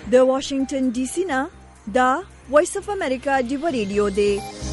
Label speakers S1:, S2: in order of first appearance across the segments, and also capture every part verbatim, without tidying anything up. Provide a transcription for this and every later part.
S1: د واشنگټن ډي سي نه دا وایس اف امریکا ډیو ریډیو دی.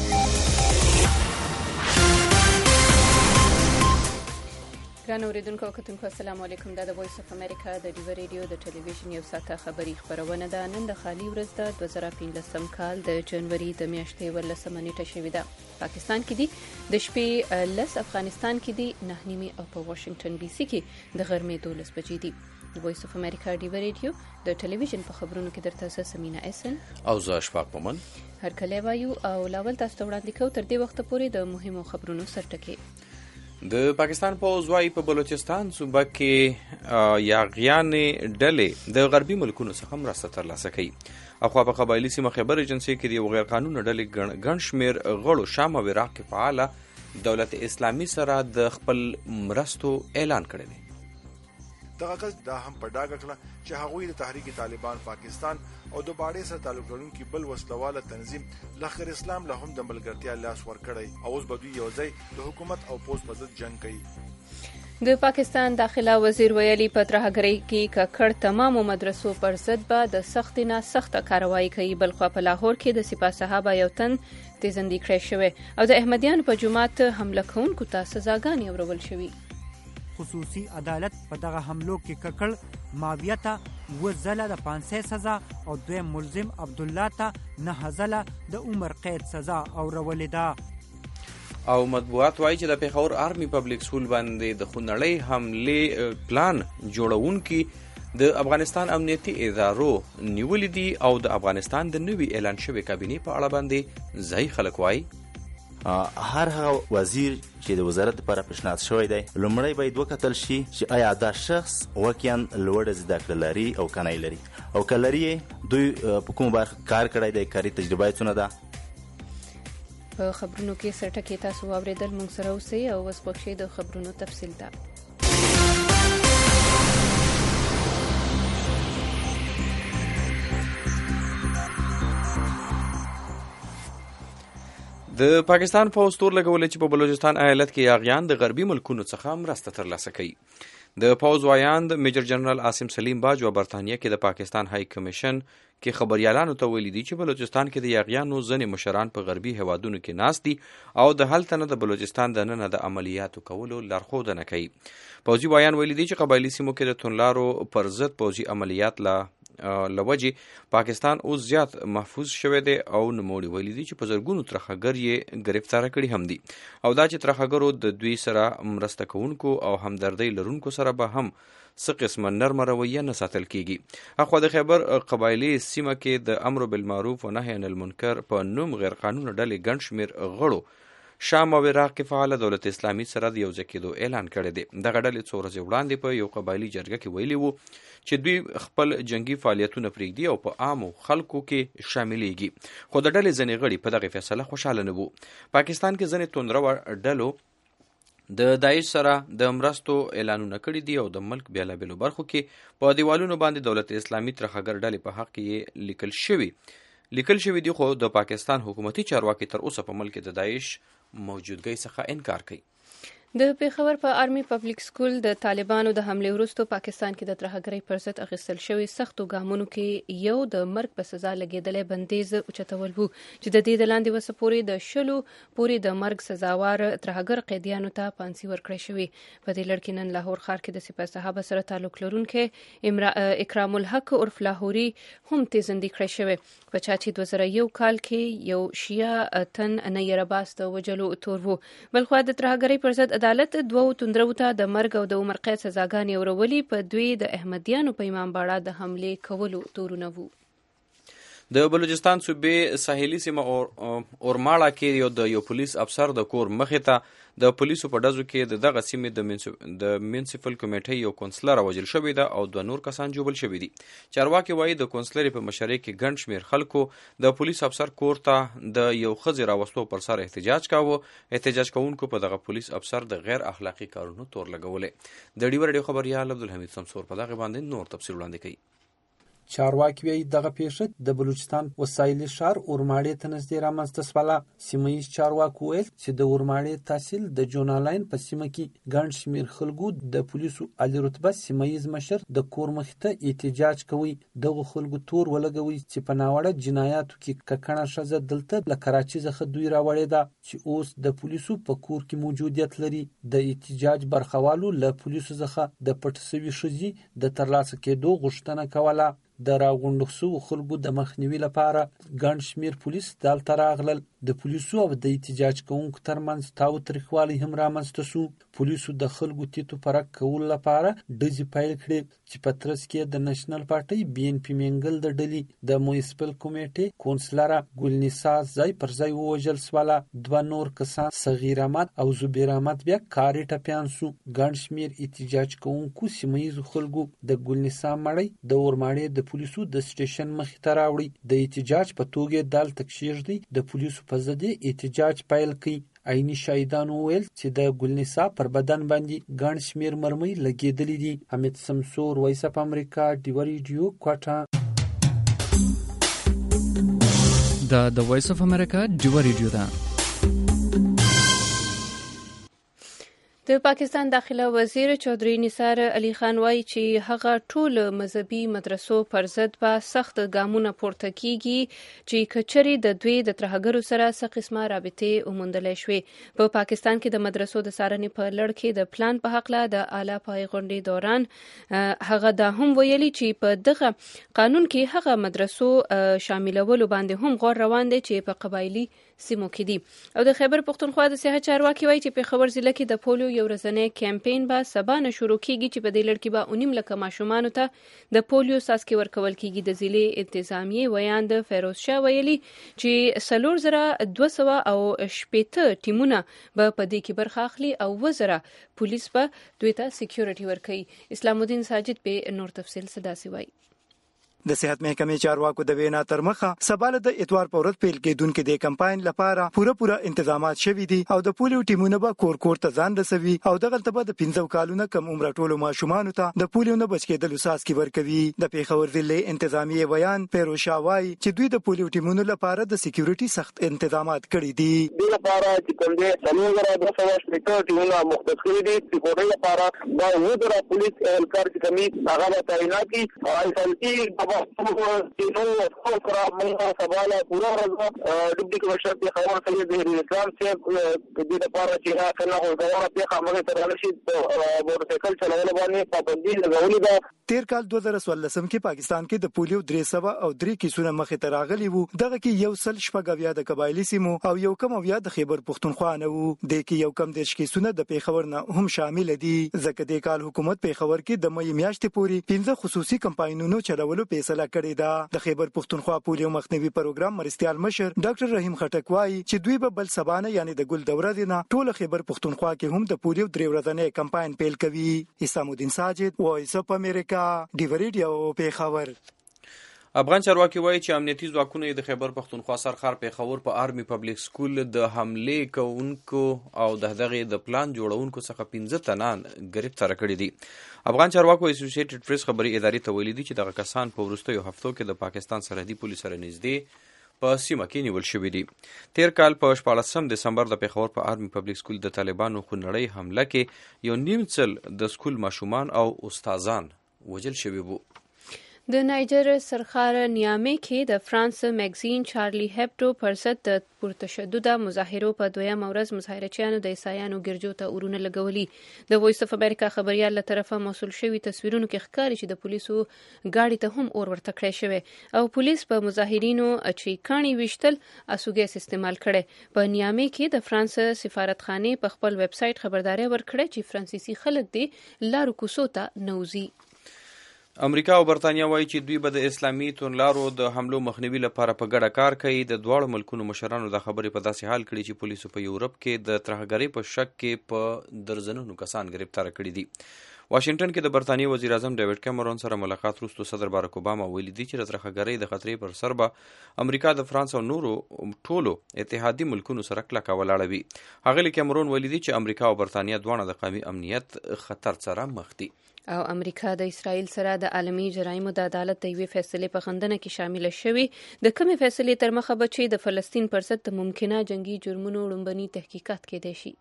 S2: ګران اوریدونکو او کتونکو السلام علیکم. دا د وایس اف امریکا د ډیو ریډیو د ټلویزیون یو ساعته خبري خبرونه ده. نن د خالي ورځ ده دوه زره پنځلسم کال د جنوري د میاشتې ولسمه نیټه شوې ده. پاکستان کې دي د شپې لس، افغانستان کې دي نه نیمې او په واشنگټن ډي سي کې د غرمې دولس بجې دي. وایس اف امریکا ډیو ریډیو د ټلویزیون په خبرونو کې درته زه سمینا احسن
S3: او زه اشفاق مومن
S2: هرکلی وایو او لاول تاسو ته وړاندې کوو تر دې وخته پورې د مهمو خبرونو سرټکي.
S3: د پاکستان پوځ وايي په بلوچستان صوبه کې یاغیانې ډلې د غربي ملکونو څخه مرسته ترلاسه کوي. اخوا په قبایلي سیمه خیبر ایجنسي کې د یو غیر قانوني ډلې ګڼ شمېر غړو شام او عراق کې فعاله دولت اسلامي سره د خپل مرستو اعلان کړی دی.
S4: دغه کس دا هم په ډاګه کړه چې هغوی د تحریک طالبان پاکستان او د باډې سره تعلق لرونکي بل وسلواله تنظیم لښکر اسلام له هم د ملګرتیا لاس ورکړی او اوس به دوی یو ځای د حکومت او پوځ په ضد جنګ کوي.
S2: د پاکستان داخله وزیر ویلي په ترهګرۍ کې ککړ تمامو مدرسو پر ضد به د سختې نه سخته کاروایی کوي. بلخوا په لاهور کې د سپاه صحابه یو تن تیزندي کړی شوی او د احمدیانو په جومات حمله کوونکو ته سزاګانې اورول شوي.
S5: خصوصي عدالت په دغه حملو کې ککړ ماویه ته اوه ځله د پانسۍ سزا او دویم ملزم عبدالله ته نهه ځله د عمر قید سزا اورولې ده.
S3: او مطبوعات وایي چې د پېښور آرمي پبلک سکول باندې د خونړۍ حملې پلان جوړونکي د افغانستان امنیتي ادارو نیولې دي او د افغانستان د نوي اعلان شوی کابینې په اړه باندې ځایي خلک وایي
S6: هر هغه وزیر چې د وزارت لپاره پیشنهاد شوی دی لومړی باید وکتل شي چې آیا دا شخص واقعا لوړه زده کړه لري او که نه لري او که لري دوی په کومه برخه کار کړی دی، کاري تجربه یې څونه ده.
S2: په خبرونو کې سرټکي تاسو واورېدل، موږ سره اوسئ او اوس پکښې د خبرونو تفصیل ده.
S3: د پاکستان پوځ تور لګولې چې په بلوچستان ایالت کې یاغیان د غربي ملکونو څخه مرسته ترلاسه کوي. د پوځ وایاند میجر جنرال عاصم سلیم باج و برطانیه کې د پاکستان های کمیشن کې خبريالانو ته ویلي دي چې بلوچستان کې د یاغیانو ځینې مشران په غربي هوادونو کې ناست دي او د هلته نه د بلوچستان د ننه د عملیاتو کولو لارښودنه کوي. پوځي وایان ویلي دي چې قبایلي سیمو کې د تونلارو پر ضد پوځي عملیات لا لوجې پاکستان اوس زیات محفوظ شوی دی او نوموړي ویلي دي چې په زرګونو ترهګر یې ګرفتاره کړي هم دي او دا چې ترهګرو د دوی سره مرسته کوونکو او همدردۍ لرونکو سره به هم څه قسمه نرمه رویه نه ساتل کیږي. اخوا د خیبر قبایلي سیمه کې د امر بالمعروف و نهي عن المنکر په نوم غیر قانوني ډلې ګڼ شمېر غړو شام او عراق کې فعاله دولت اسلامي سره د یو ځای کېدو اعلان کړی دی. دغه ډلې څو ورځې وړاندې په یو قبایلي جرګه کې ویلي وو چې دوی خپل جنگي فعالیتونه پرېږدي او په عامو خلکو کې شاملېږي، خو د ډلې ځینې غړي په دغه فیصله خوشحاله نه وو. پاکستان کې ځینې توندروه ډلو د داعش سره د مرستو اعلانونه کړي دي او د ملک بیلابیلو برخو کې په دیوالونو باندې دولت اسلامي ترهګر ډلې په حق کې لیکل شوي لیکل شوي دي، خو د پاکستان حکومتي چارواکي تر اوسه په ملک د داعش موجودګۍ څخه انکار کوي.
S2: د پېښور په آرمي پبلک سکول د طالبانو د حملې وروسته پاکستان کې د ترهګرۍ پر ضد اخیستل شوي سختو ګامونو کې یو د مرګ په سزا لګېدلی بندیز اوچتول و چې د دې د لاندې وسه پورې د شلو پورې د مرګ سزاوار ترهګر قیدیانو ته پانسي ورکړی شوي. په دې لړ کې نن لاهور ښار کې د سپاه صحابه سره تعلق لرونکی اکرام الحق عرف لاهوري هم تیزندي کړی شوی. په چا چې دوه زره یو کال کې یو شیعه تن نیره باس د وجلو تور و. بلخوا د ترهګرۍ پر ضد عدالت دوو توندرو ته د مرګ او د عمر قید سزاګانې اورولې. په دوی د احمدیانو په امام باړه د حملې کولو تورونه وو.
S3: د بلوچستان صوبې ساحلي سیمه اورماړه کې یو د یو پولیس افسر د کور مخې ته د پولیسو په ډزو کې د دغه سیمې د میونسپل کمیټې یو کونسلر وژل شوی ده او دوه نور کسان ژوبل شوي دي. چارواکي وایي د کونسلرې په مشرۍ کې ګڼ شمېر خلکو د پولیس افسر کور ته د یو ښځې راوستو پر سر احتجاج کاوه. احتجاج کوونکو په دغه پولیس افسر د غیر اخلاقي کارونو تور لګولې. د ډیو ریډیو خبریال عبدالحمید سمسور په دغه باندې نور تفصیل وړاندې کوي.
S7: چارواکي وایي دغه پیښه د بلوچستان وسایلي ښار اورماړې ته نږدې رامنځته شوله. سیمه ییز چارواکو ویل چې د اورماړې تحصیل د جونالاین په سیمه کې ګڼ شمېر خلکو د پولیسو عالي رتبه سیمه ییز مشر د کور مخې ته احتجاج کوي. دغو خلکو تور ولګوي چې په ناوړه جنایاتو کې ککړه ښځه دلته له کراچۍ څخه دوی راوړې ده چې اوس د پولیسو په کور کې موجودیت لري. د احتجاج برخوالو له پولیسو څخه د پټ شوې ښځې د ترلاسه کېدو غوښتنه کوله. د راغونډو شوو خلکو د مخنیوي لپاره ګڼ شمېر پولیس دلته راغلل. د پولیسو او د احتجاج کوونکو ترمنځ تاوتریخوالی هم رامنځته شو. پولیسو د خلکو تیتو پرک کولو لپاره ډزې پیل کړې چې په ترڅ کې د نېشنل پارټۍ بي ان پي منګل د ډلې د میونسپل کمیټې کونسلره ګلنیسا ځای پر ځای ووژل شوله. دوه نور کسان صغیر احمد او زبیر احمد بیا کاري ټپیان شو. ګڼ شمېر احتجاج کوونکو سیمه ییزو خلکو د ګلنیسا مړی د اورماړې د پولیسو د سټیشن مخې ته راوړي. د احتجاج په توګه دلته کښېږدي. د پولیسو په ضد احتجاج پیل کړي. عیني شاهدانو وویل چې د ګلنیسا پر بدن باندې ګڼ شمېر مرمۍ لګېدلې دي. حمید سمسور، وایس اف امریکا، ډیوه ریډیو، کوټه.
S8: دا د وایس اف امریکا ډیوه ریډیو ده.
S2: د پاکستان داخله وزیر چودھری نثار علي خان وایي چې هغه ټول مذهبي مدرسو پر ضد به سخت ګامونه پورته کیږي چې کچري د دوی د ترهګرو سره څه قسمه رابطې وموندلی شوې. په پاکستان کې د مدرسو د څارنې په لړ کې د پلان په هکله د اعلی پای غونډې دوران هغه دا هم ویلي چې په دغه قانون کې هغه مدرسو شاملولو باندې هم غور روان دی چې په قبایلي سیمو کې دي. او د خیبر پښتونخوا د صحت چارواکي وایي چې پېښور ضلع کې د پولیو یو ورځنی کمپین به سبا نه شروع کیږي چې په دې لړ کې به اونیم لکه ماشومانو ته د پولیو څاڅکي ورکول کیږي. د ضلع انتظامیې ویاند فیروز شاه ویلي چې څلور زره دوه سوه او شپېته ټیمونه به په دې کې برخه اخلي او اووه زره پولیس به دوی ته سکیورټي ورکوي. اسلام الدین ساجد به نور تفصیل سداسي وایي.
S9: د صحت محکمې چارواکو د وینا تر مخه سباله د اتوار په ورځ پیل کېدونکې د کمپاین لپاره پوره پوره انتظامات شوي دي او د پولیو ټیمونه به کور کور ته ځان رسوي او دغلته به د پنځه کالونو کم عمره ټولو ماشومانو ته د پولیو نه بچ کېدلو څاڅکي ورکوي. د پېښور ضلع انتظامیې ویان فیروز شاه وایي چې دوی د پولیو ټیمونو لپاره د سکیورټي سخت انتظامات کړي دي. د لپاره چې کوم دي څلور زره دوه سوه شپېته ټیمونه مختص کړي دي. د سکیورټي لپاره دا اووه زره پولیس اهلکار چې کومي هغه به تعینات دي. ایسالتي نو خپل موږ سباله پورا ورځ ډیپټي کمشنر په خبر سره د اسلام صاحب د دې لپاره چې هغه کله غوړه په خبره تر راشي موټرسایکل چلول باندې پابندي لګولې ده. تیر کال دوه زره څوارلسم کې پاکستان کې د پولیو درې سوه او درې کیسونه مخې ته راغلي وو. دغه کې یو سل شپږ اویا د قبایلي سیمو او یو کم اویا د خیبر پښتونخوا نه وو. د کې یو کم دېرش کیسونه د پېښور نه هم شامل دي. ځکه د کال حکومت پېښور کې د مې میاشتې پورې پنځه خصوصي کمپاینونو چلولو فیصله کړې ده. د خیبر پښتونخوا پولیو مخنیوي پروګرام مرستيال مشر ډاکټر رحیم خټک وایي چې دوی به بل سبانه یعنی د ګل دوره دینه ټول خیبر پښتونخوا کې هم د پولیو درې ورځنی کمپاین پیل کوي. اسلام الدین ساجد، وایس اف امریکا، ډیوه ریډیو، پېښور.
S3: افغان چارواکي وایي چې امنیتي ځواکونه د خیبر پښتونخوا سرخار پېښور په آرمي پبلک سکول د حملې کوونکو او د دغه د پلان جوړونکو څخه پنځه تنان گرفتار کړي دي. افغان چارواکو اسوسییټډ پریس خبري ادارې ته ویلي دي چې دغه کسان په وروستیو هفتو کې د پاکستان سرحدي پولیس سره نږدې په سیمه کې نیول شوي دي. تیر کال په شپاړسم دسمبر د پېښور په آرمي پبلک سکول د طالبانو خونړۍ حمله کې یو نیم څل د سکول ماشومان او استادان وژل شوي وو.
S2: د نایجر سرخار نیامې کې د فرانس مګزین چارلی هبډو پر ضد د پرتشدده مظاهرو په دویمه ورځ مظاهرچیانو د عیسایانو ګرجو ته اورونه لګولي. د وایس اف امریکا خبریال له طرفه موصول شوي تصویرونو کې ښکاري چې د پولیسو ګاډي ته هم اور ورته کړی شوی او پولیس په مظاهرینو چې کاڼي ویشتل اسوګیس استعمال کړی. په نیامې کې د فرانس سفارتخانې په خپل ویب سایټ خبرداري ورکړه چې فرانسیسي خلک دي لارو کوڅو ته نوځي.
S3: امریکا او برتانیا وایي چې دوی به د اسلامي توندلارو د حملو مخنیوي لپاره په ګډه کار کوي. د دواړو ملکونو مشرانو د خبرې په داسې حال کړي چې پولیسو په یورپ کې د ترهګرۍ په شک کې په درزنونو کسان گرفتار کړي دي. واشنگټن کې د برطانیې وزیر اعظم ډیوډ کیمرون سره ملاقات وروسته صدر بارک اوباما ویلي دي چې د ترهګرۍ د خطرې پر سر به امریکا د فرانس او نورو ټولو اتحادي ملکونو سره کلکه ولاړه وي. ښاغلي کیمرون ویلي دي چې امریکا او برطانیه دواړه د قومي امنیت خطر سره مخ دي.
S2: او امریکا د اسرائیل سره د عالمي جرایمو د عدالت د یوې فیصلې په خندنه کې شامل شوي. د کومې فیصلې تر مخه به چې د فلسطین پر ضد د ممکنه جنگي جرمونو لومبني تحقیقات کېدای شي.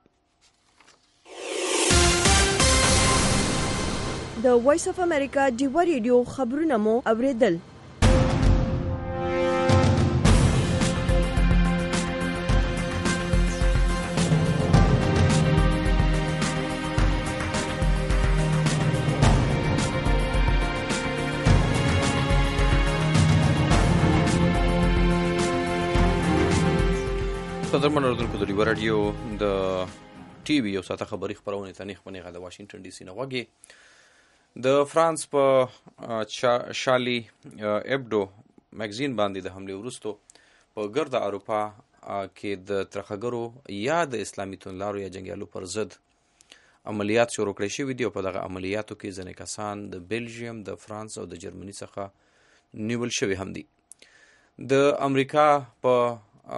S1: د وایس اف امریکا ډیوا ریډیو خبرونه مو اوریدل.
S3: قدرمن اردوونکو د ډیوا راډیو د ټي وي یو ساعته خبري خپرونې ته نیخ بنیغه د واشنگټن ډي سي نه غوږی. د فرانس په شارلی ایبډو مګزین باندې د حملې وروسته په ګرد اروپا کې د ترهګرو یا د اسلامي توندلارو یا جنګیالو پر ضد عملیات شروع کړي شوي دي او په دغه عملیاتو کې ځینې کسان د بیلجیم، د فرانس او د جرمني څخه نیول شوي هم دي. د امریکا په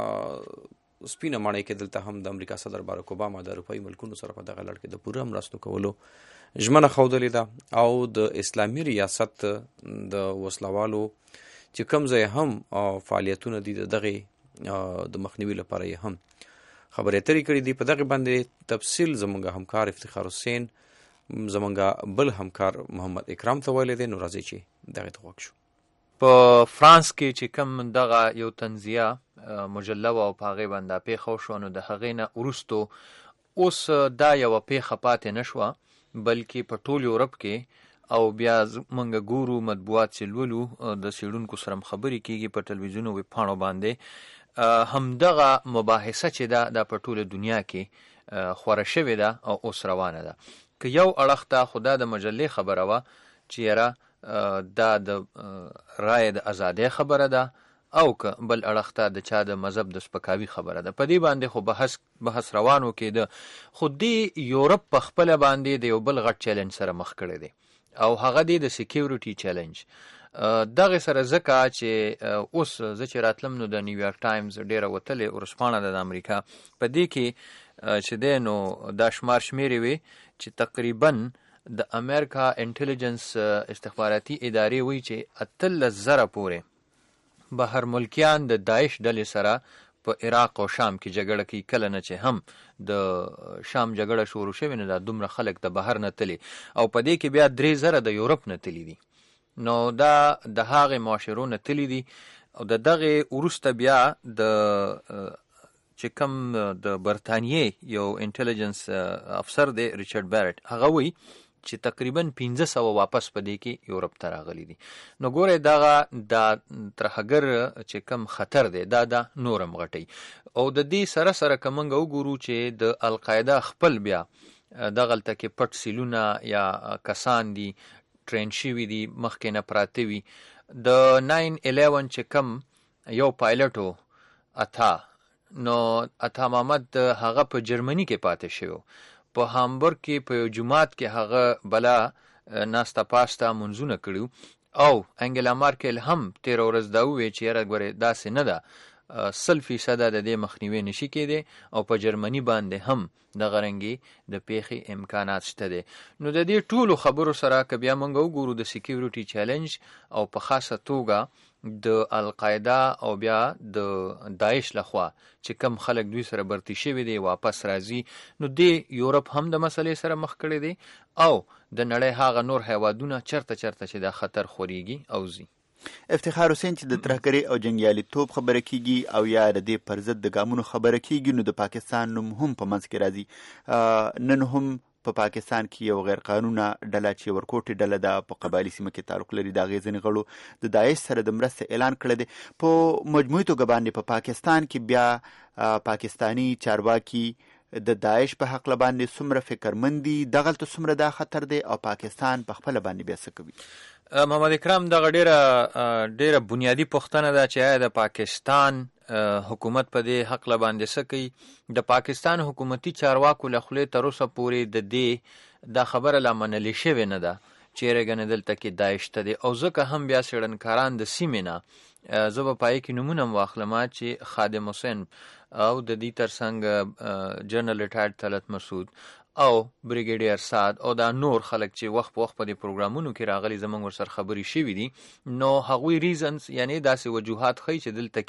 S3: سپینه ماڼۍ کې دلته هم د امریکا صدر بارک اوباما د اروپایي ملکونو سره په دغه لړ کې د پوره مرستو کولو ژمنه ښودلې ده او د اسلامي ریاست د وسلوالو چې کوم ځای هم فعالیتونه دي د دغه د مخنیوي لپاره یې هم خبرې اترې کړې دي. په دغه باندې تفصیل زمونږ همکار افتخار حسین زمونږ بل همکار محمد اکرام ته ویلی دی. نو راځئ چې دغې ته غوږ شو.
S10: په فرانس کې چې کوم دغه یو تنزیه مجله وه او په هغې باندې پیښه وشوه، نو د هغې نه وروستو اوس دا یوه پیښه پاتې نه شوه، بلکې په ټول یورپ کې او بیا موږ ګورو مطبوعات چې لولو د څېړونکو سره هم خبرې کېږي په ټلویزیون او ویبپاڼو باندې همدغه مباحثه چې ده دا په ټوله دنیا کې خوره شوې ده او اوس روانه ده. که یو اړخ ته خو دا د مجلې خبره وه چې یاره دا د رایې د ازادۍ خبره ده او که بل اړخ ته د چا د مذهب د سپکاوي خبره ده. په دې باندې خو بحث بحث روانو کېده، خو دې یورپ په خپله باندې د یو بل غټ چیلنج سره مخ کړی دی او هغه دی د سیکیورټي چیلنج. دغې سره ځکه چې اوس زه چې راتلم نو د نیویارک ټایمز ډېره وتلې ورځپاڼه ده د امریکا، په دې کې چې دی نو دا شمار شمېرې وې چې تقریبا د امریکا انټیلیجنس استخباراتي ادارې وایي چې اتلس زره پورې بهر ملکیان د داعش ډلې سره په عراق او شام کې جګړه کوي. کله نه چې هم د شام جګړه شروع شوې نو دا دومره خلک د بهر نه تلي او په دې کې بیا درې زره د یورپ نه تلي دي. نو دا د هغې معاشرو نه تلي دي او د دغې وروسته بیا د چې کوم د برطانیې یو انټیلیجنس افسر دی ریچارډ بیرټ، هغه وایي چې تقریبا پنځه سوه واپس په دې کې یورپ ته راغلي دي. نو ګورئ دغه د ترهګر چې کم خطر دی دا دا نور هم غټوي او د دې سره سره که موږ وګورو چې د القاعده خپل بیا دغلته کې پټ سیلونه یا کسان دي ټرین شوي دي مخکې نه پراته وي. د ناین الیون چې کم یو پایلټ و عطا، نو عطا محمد هغه په جرمني کې پاتې شوی، په هامبورګ کې په یو جومات کې هغه بلا ناسته پاسته منځونه کړي او انګلا مارکل هم تېره ورځ دا وویل چې یاره ګورې داسې نه ده، سل فیصده د دې مخنیوی نشي کېدی او په جرمني باندې هم دغه رنګې د پیښې امکانات شته دی. نو د دې ټولو خبرو سره که بیا موږ وګورو د سیکیورټي چیلنج او په خاصه توګه د القاعده او بیا د داعش لخوا چې کم خلک دوی سره برتی شوي دي واپس راځي، نو دې یورپ هم د مسلې سره مخ کړی دی او د نړۍ هغه نور هیوادونه چرته چرته چې دا خطر خورېږي او ځي.
S11: افتخار حسین چې د ترهګرۍ او جنګیالیتوب خبره کیږي او یا د دې پر ضد د ګامونو خبره کیږي، نو د پاکستان نوم هم په منځ کې راځي. نن هم په پاکستان کې یو غیر قانونه ډله چې ورکوټي ډله ده په قبایلي سیمه کې تعلق لري، د هغې ځینې غړو د داعش سره د مرستې اعلان کړی دی. په مجموعي توګه باندې په پاکستان کې بیا پاکستانی چارواکي د داعش په حق باندې څومره فکرمند دي، دغلته څومره دا خطر دی او پاکستان په خپله باندې بیا څه کوي؟
S10: محمد اکرام دغه ډیره ډیره بنیادی پوښتنه ده چې آیا د پاکستان حکومت په دې حق له باندې څه کوي. د پاکستان حکومتي چارواکو له خولې تر اوسه پورې د دې دا خبره لا منلې شوې نه ده چیرې ګنې دلته کې داعش ته دی، او ځکه هم بیا څېړنکاران د سیمې نه زه به پای کې نومونه هم واخلم چې خادم حسین او د دې ترڅنګ جنرال ریټایرډ طلعت مسعود او بریګیډیر سعد او دا نور خلک چې وخت په وخت په دې پروګرامونو کې راغلي زموږ ورسره خبرې شوي دي، نو هغوی ریزنز یعنی داسې وجوهات ښیي چې دلته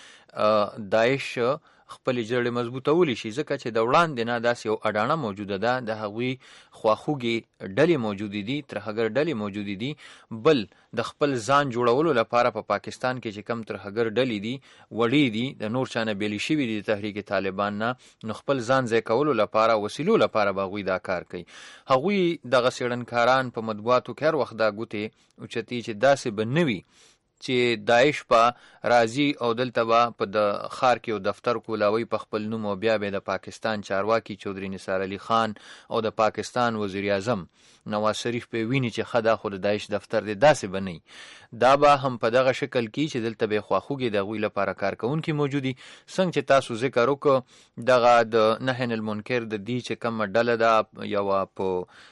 S10: کې داعش خپلې جړې مضبوطولی شي، ځکه چې د وړاندې نه داسې یو اډانه موجوده ده، د هغوی خواخوږې ډلې موجودې دي، ترهګر ډلې موجودې دي. بل د خپل ځان جوړولو لپاره په پا پاکستان کې چې کم ترهګر ډلې دي وړې دي، د نور چا نه بیلې شوي دي د تحریک طالبان نه، نو خپل ځان ځای کولو لپاره وسیلو لپاره به هغوی دا کار کوي. هغوی دغه څېړنکاران په مطبوعاتو کې هر وخت دا ګوتې اوچتي چې داسې به نه وي چې داعش په راځي او دلته به په د ښار کې یو دفتر کولاوي په خپل نوم او بیا به د پاکستان چارواکي چودري نثار علي خان او د پاکستان وزیر اعظم نواز شریف په ویني چې خدا خو د داعش دفتر دی، داسې به نه. دا به هم په دغه شکل کې چې دلته به خواخوږي د هغوی لپاره کارکوونکي موجودي. څنګه چې تاسو ذکر وکړو دغه د نهی المنکر د دې چې کومه ډله ده یوه په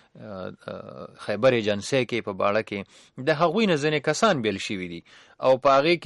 S10: خیبر ایجنسی کې په باړه کې د هغوی نه ځینې کسان بیل شوي دي او په هغې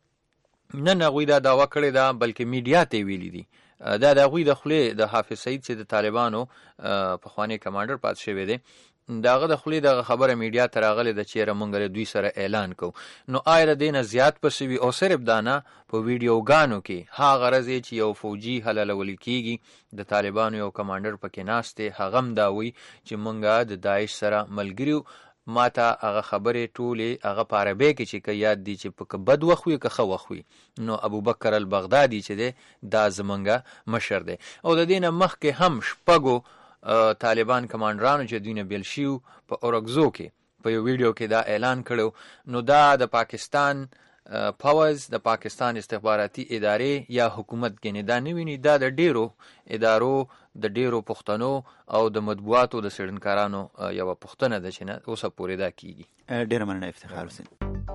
S10: کې نن هغوی دا دعوه کړې ده بلکې میډیا ته یې ویلي دي. دا د هغوی د خولې د حافظ سعید چې د طالبانو پخوانی کمانډر پاتې شوی دی د هغه د خولې دغه خبره میډیا ته راغلې ده چېرې موږ له دوی سره اعلان کوو. نو آیا د دې نه زیات پسې وي او صرف دا نه په ویډیوګانو کې هغه غرض یې چې یو فوجي حلالولی کېږي د طالبانو یو کمانډر پکې ناست دی، هغه هم دا وایي چې موږ د داعش سره ملګري یو. ما ته هغه خبرې ټولې هغه په عربۍ کې چې که یاد دي چې په که بد وخت وي که ښه وخت وي، نو ابوبکر البغدادي چې دی دا زمونږ مشر دی. او د دې نه مخکې هم شپږو طالبان کمانډرانو چې دوی نه بیل شوي په اورګزو کې په یو ویډیو کې دا اعلان کړی. نو دا د پاکستان پاورز د پاکستان استخباراتي ادارې یا حکومت ګنې دا نه ویني، دا د ډیرو ادارو د ډیرو پښتنو او د مطبوعاتو د څېړنکارانو یوه پوښتنه ده چې نه اوسه پورې دا کیږي.
S11: ډیره مننه افتخار حسین.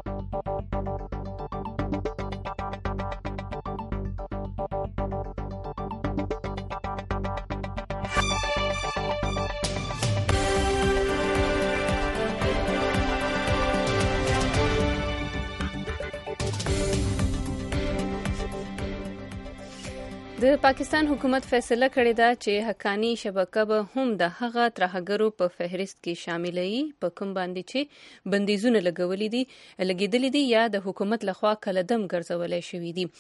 S2: د پاکستان حکومت فیصله کړې ده چې حقانی شبکه به هم د هغه ترهګرو په فهرست کې شاملوي په کوم باندې چې بندیزونه لګولي دي لګېدلي دي یا د حکومت لخوا کلدم ګرځولی شوي دي.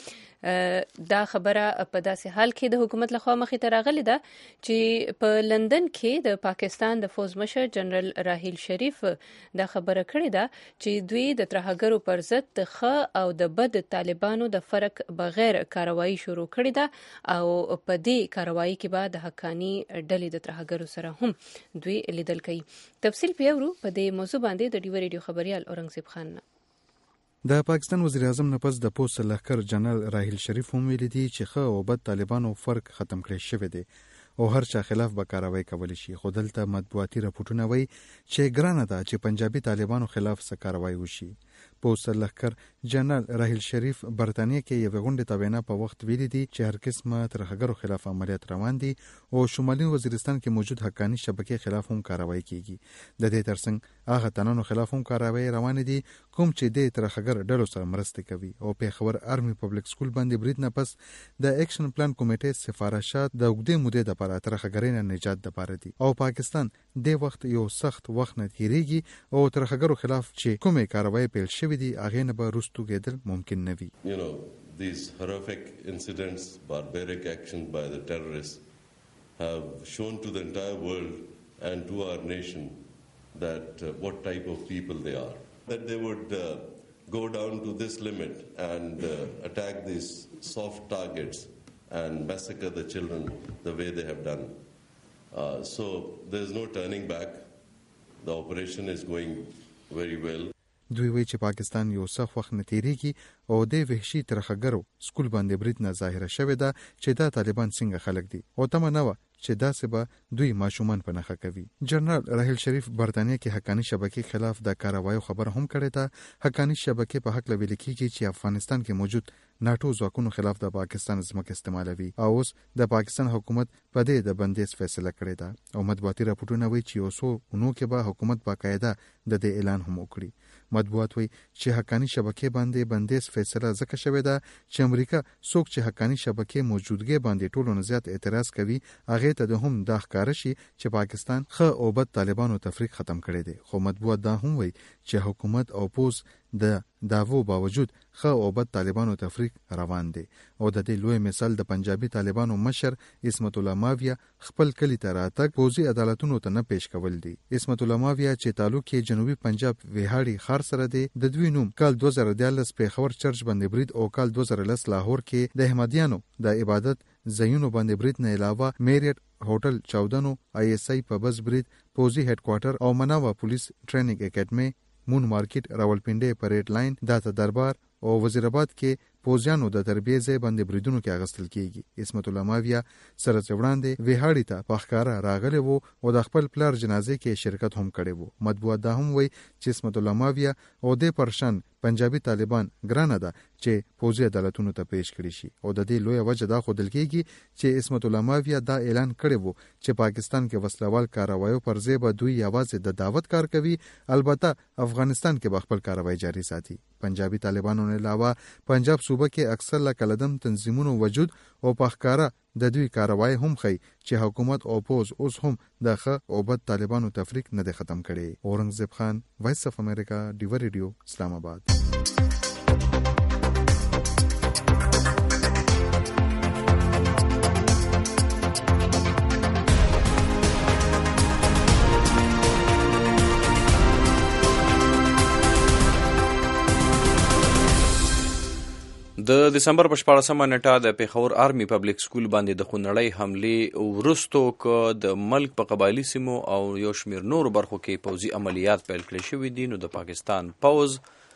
S2: دا خبره په داسې حال کې د حکومت لخوا مخې ته راغلې ده چې په لندن کې د پاکستان د فوز مشر جنرال راحیل شریف دا خبره کړې ده چې دوی د ترهګرو پر ضد د ښه او د بد طالبانو د فرق بغیر کاروایی شروع کړې ده او په دې کاروایی کې به د حقانی ډلې د ترهګرو سره هم دوی لیدل کوي. تفصیل پیورو په دې موضوع باندې د ډیو ریډیو خبريال اورنګزیب خان نه.
S12: د پاکستان وزیر اعظم نه پس د پوسټ لښکر جنرال راحیل شریف هم ویلي دي چې ښه او بد طالبانو فرق ختم کړی شوی دی او هر چا خلاف به کاروایی کولی شي. خو دلته مطبوعاتي راپورټونه وایي چې ګرانه ده چې پنجابي طالبانو خلاف څه کاروایی وشي. پوسټ لښکر جنرال راحیل شریف برتانیې کې یوې غونډې ته وینا په وخت ویلي دي چې هر قسمه ترهګرو خلاف عملیات روان دي او شمالي وزیرستان کې موجود حقانی شبکې خلاف هم کاروایی کیږي. د دې ترڅنګ هغه تنانو خلاف هم کاروایی روان دي کوم چې د ترهګر ډلو سره مرسته کوي. او پیښور آرمي پبلک سکول باندې برید نه پس د اکشن پلان کمیټې سفارشات د اوږدې مودې لپاره ترهګرۍ نه نجات لپاره دي او پاکستان د وخت یو سخت وخت نه تیریږي او ترهګرو خلاف چې کومې کاروایی پیل شوې دي هغې نه به رستو کېدل ممکن نه وي.
S13: You know, these horrific incidents, barbaric actions by the terrorists have shown to the entire world and to our nation that uh, what type of people they are. That they would uh, go down to this limit and uh, attack these soft targets and massacre the children the way they have done. Uh, so there's no turning back. The operation is going very well.
S12: دوی وایي چې پاکستان یو سخت وخت نه تیریږي او د وحشي ترهګرو سکول باندې برید نه ظاهره شوې ده چې دا طالبان څنګه خلک دي او تمه نه وه چې داسې به دوی ماشومان په نښه کوي. جنرال راحیل شریف برتانیې کې حقانی شبکې خلاف د کاروایو خبره هم کړې ده. حقانی شبکې په هکله ویل کېږي چې افغانستان کې موجود ناتو ځواکونو خلاف د پاکستان ځمکه استعمالوي او اوس د پاکستان حکومت په دې د بندیز فیصله کړې ده او مطبوعاتي راپورټونه وایي چې اوسو نو کې به حکومت باقاعده د دې اعلان هم وکړي. مطبوعات وایي چې حقانی شبکې باندې بندیز فیصله ځکه شوې ده چې امریکا څوک چې حقانی شبکې موجودګي باندې ټولو نه زیات اعتراض کوي هغه ته د هم دا ښکار شي چې پاکستان خه او بد طالبانو تفریق ختم کړي دي. خو مطبوعات دا هم وایي چې حکومت او پوز د داوو باوجود خه او بد طالبانو تفریق روان دي او د دې لوی مثال د پنجابي طالبانو مشر اسمت الله ماویه خپل کلی ته راتګ پوزي عدالتونو ته نه پیش کول دي. اسمت الله ماویه چې تعلق یې جنوبي پنجاب ویهاړي خار سره دی د دوی نوم کال دوه زره دیارلس پیښور چرچ باندې برید او کال دوه زره لس لاهور کې د احمدیانو د عبادت زینو باندې برید نه علاوه میریټ هوټل چودنو آی اس آی په بس برید پوزي هډ کوارټر او مناوا پولیس ټریننګ اکیډمي مون مارکیټ راولپنډي پریډ لاین داته دربار او وزیرآباد کې پوزیانو د تربیې ځای باندې بریدونو کې اغستل کیږي. اسمت الله ماویه سره وړاندې ویهاړي ته په ښکارا راغلی وو او د خپل پلار جنازې کې شرکت هم کړی وو. مطبوعات دا هم وایي چې اسمت الله ماویه او د پرشن پنجابي طالبان ګرانه ده چې پوزي عدالتونو ته پیش کړي شي او د دې لوی وجه دا خودل کیږي چې اسمت الله ماویه دا اعلان کړی وو چې پاکستان کې وسلوال کاروایو پر ځای به دوی یوازې د دعوت کار کوي، البته افغانستان کې به خپل کاروای جاري ساتي. پنجابي طالبانو نه علاوه پنجاب صوبه کې اکثر لکلدم تنظیمونو وجود او په ښکارا د دوی کاروای هم خي چې حکومت او پوز اوس هم د خ او بد طالبانو تفریق نه ختم کړي. اورنګزیب خان، وایس اف امریکا، ډیو ریډیو، اسلام آباد.
S3: د دسمبر په شپاړسمه نیټه د پیښور آرمي پبلک سکول باندې د خونړۍ حملې وروستو که د ملک په قبایلي سیمو او یو شمېر نورو برخو کې پوځي عملیات پیل کړي شوي دي، نو د پاکستان پوځ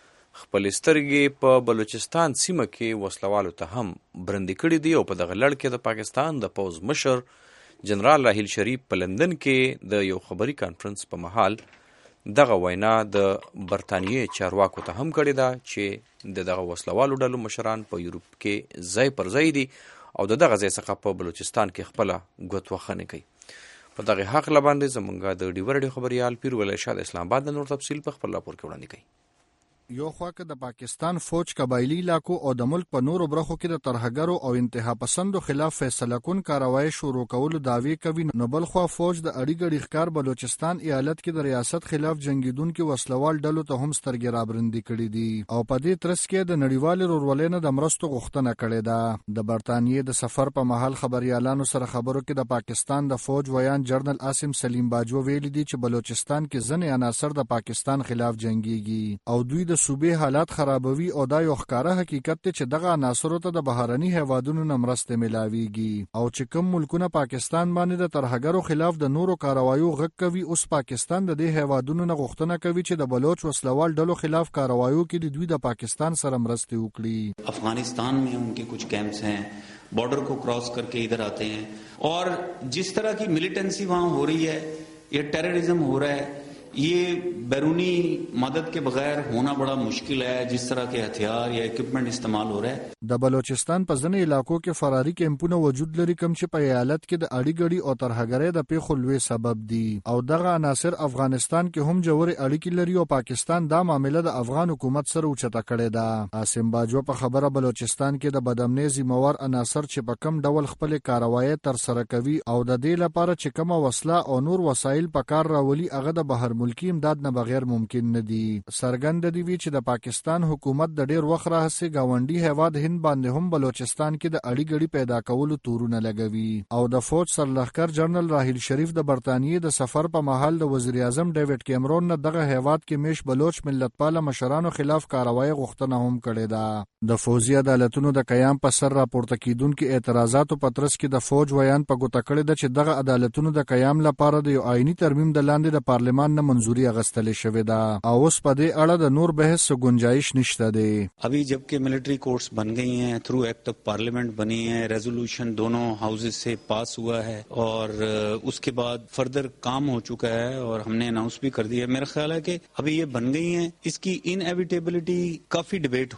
S3: خپلې سترګې په بلوچستان سیمه کې وسلوالو ته هم برندې کړي دي او په دغه لړ کې د پاکستان د پوځ مشر جنرال راحیل شریف په لندن کې د یو خبري کانفرنس په مهال دغه وینا د برطانیې چارواکو ته هم کړې ده چې د دغه وسلوالو ډلو مشران په یورپ کې ځای پر ځای دي او د دغه ځای څخه په بلوچستان کې خپله ګوتوخنې کوي. په دغه حق باندې زمونږ د ډیو ریډیو خبریال پیر ولی شاه د اسلام آباد د نور تفصیل په خپل راپور کې وړاندې کوي.
S14: یو خوا که د پاکستان فوج قبایلی علاقو او د ملک په نورو برخو کې د ترهګرو او انتها پسندو خلاف فیصله کون کاروایی شروع کولو دعوی کوي، نو بل خوا فوج د اړی ګړی ښکار بلوچستان ایالت کې د ریاست خلاف جنگیدونکو وسلوال ډلو ته هم سترګې رابرندي کړي دي او په دې ترڅ کې د نړیوال رورولینې د مرستو غوښتنه کړې ده. د برطانیې د سفر په محل خبريالانو سره خبرو کې د پاکستان د فوج ویان جنرال عاصم سلیم باجو ویلي دي چې بلوچستان کې ځنې عناصر د پاکستان خلاف جنگيږي او دوی د صوبې حالات خرابوي او دا یو ښکاره حقیقت دی چې دغه عناصرو ته د بهرني هیوادونو نه مرستې ملاويږي او چې کوم ملکونه پاکستان باندې د ترهګرو خلاف د نورو کاروایو غږ کوي، اوس پاکستان د دې هیوادونو نه غوښتنه کوي چې د بلوچ وسلوال ډلو خلاف کاروایو کې دوی د پاکستان سره مرستې وکړي.
S15: افغانستان में उनके कुछ कैंप्स हैं, बॉर्डर को क्रॉस करके इधर आते हैं और जिस तरह की मिलिटेंसी वहाँ हो रही है, ये टेररिज्म हो रहा है, ये बैरूनी मदद के बगैर होना बड़ा मुश्किल है. जिस तरह के हथियार या इक्विपमेंट इस्तेमाल हो रहा है,
S14: د بلوچستان په ځینې علاقو کې فراري کیمپونه وجود لري کوم چې په ایالت کې د اړی ګړی او ترهګرۍ د پیښو لوی سبب دي او دغه عناصر افغانستان کې هم جوړې اړیکې لري او پاکستان دا معاملې د افغان حکومت سره اوچته کړې ده. عاصم باجو په خبره بلوچستان کې د بدامنۍ ذمہوار عناصر چې په کم ډول خپل کاروایی تر سره کوي او د دې لپاره چې کومه وسله او نور وسایل په کار راولي هغه د بهر ملکی امداد نه بغیر ممکن نه دي. سرګند دی وی چې د پاکستان حکومت د ډیر وخت راهسي گاونډي هیواد هند باندې هم بلوچستان کې د اړی ګړی پیدا کولو تورونه لګوي او د فوج سرلښکر جنرال راحیل شریف د برطانیې د سفر په محل د وزیر اعظم ډیوډ کیمرون نه دغه هیواد کې میش بلوچ ملتپاله مشرانو خلاف کاروایی غوښتنه هم کړې ده. د فوجي عدالتونو د قیام په سر راپورته کیدونکو اعتراضاتو په ترڅ کې د فوج ویان په ګوته کړی ده چې دغه عدالتونو د قیام لپاره د یو آئینی ترمیم د لاندې د پارلمان نه منځوري اغستل شوې ده او اوس په دې اړه د نور بحث گنجائش نشته دی.
S15: अभी जबकि मिलिट्री कोर्ट्स बन गई हैं, थ्रू एक्ट ऑफ पार्लियामेंट बनी है, रेजोल्यूशन दोनों हाउसेस से पास हुआ है और उसके बाद फर्दर काम हो चुका है और हमने अनाउंस भी कर दिया है. मेरा ख्याल है कि अभी ये बन गई हैं, इसकी इनएविटेबिलिटी काफी डिबेट हो चुकी.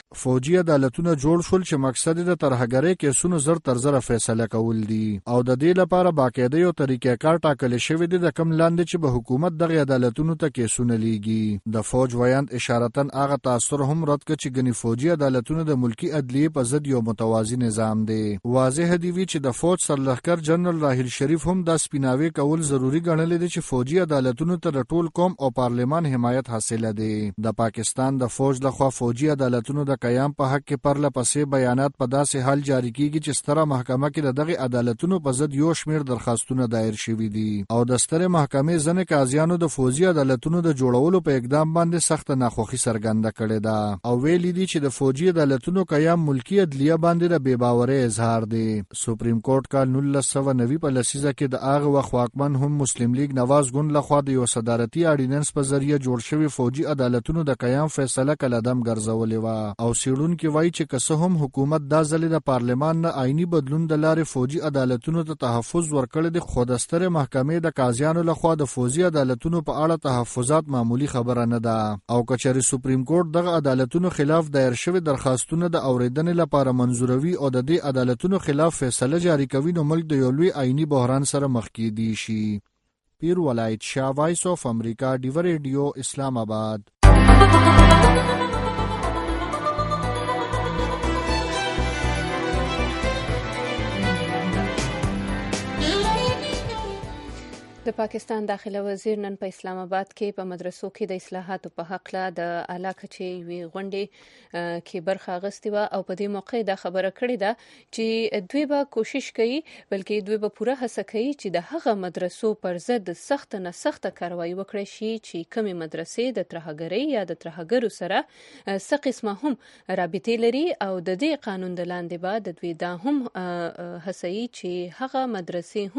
S14: فوجي عدالتونه جوړ شول چې مقصد د ترهګرۍ کیسونو زر تر زر فیصله کول دي او د دې لپاره باقاعده یو طریقې کار ټاکل شوی دی د کم لاندې چې به حکومت دغه عدالتونو ته کیسونه لیږي د فوج ویاند اشارتن هغه تاثر هم رد کړ چې ګنی فوجي عدالتونه د ملکی عدلیه په ضد یو متوازی نظام دی واضح دی چې د فوج سرلښکر جنرال راحیل شریف هم د سپیناوي کول ضروری ګڼل دي چې فوجي عدالتونو ته ټول قوم او پارلمان حمایت حاصله دي د پاکستان د فوج لخوا فوجي عدالتونو د قیام په حق کې پرله پسې بیانات په داسې حال جاری کیږي چې ستره محکمه کې دغه عدالتونو په ضد یو شمېر درخواستونه دایر شوي دي او د ستره محکمې ځنې قاضیانو د فوجي عدالتونو د جوړولو په اقدام باندې سخت ناخوښي څرګنده کړې ده او ویلي دي چې د فوجي عدالتونو قیام ملکی عدلیه باندې د بې باورۍ اظهار دی سپریم کورټ کال نولس سوه نوي په لسیزه کې د هغه وخت واکمن هم مسلم لیگ نواز ګوند لخوا د یو صدارتي اډیننس په ذریعہ جوړ شوی فوجي عدالتونو د قیام فیصله کله دم ګرځولې و او سیړونکو وایي چې که څه هم حکومت دا ځلې د پارلمان نه آئینی بدلون د لارې فوجي عدالتونو ته تحفظ ورکړی دی خو د سترې محکمې د قاضیانو لخوا د فوجي عدالتونو په اړه تحفظات معمولی خبره نه ده او کچېرې سپریم کورټ دغه عدالتونو خلاف دایر شوی درخواستونه د اوریدنې لپاره منظوروي او د دې عدالتونو خلاف فیصله جاری کوي نو ملک د یو لوی آئینی بحران سره مخ کېدی شي پیر ولایت شاه وایس اف امریکا ډیو ریډیو اسلام آباد
S2: د پاکستان داخله وزیر نن په اسلام آباد کې په مدرسو کې د اصلاحاتو په حق له د اعلی کچې وی غونډې کې برخه اخیستې و او په دې موقع دا خبره کړې ده چې دوی به کوشش کوي بلکې دوی به پوره هڅه کوي چې د هغه مدرسو پر ضد سخت نه سخت کاروایی وکړي شي چې کومې مدرسې د ترهګرۍ یا د ترهګرو سره څه قسمه هم رابطې لري او د دې قانون د لاندې به د دوی دا هم هڅوي چې هغه مدرسې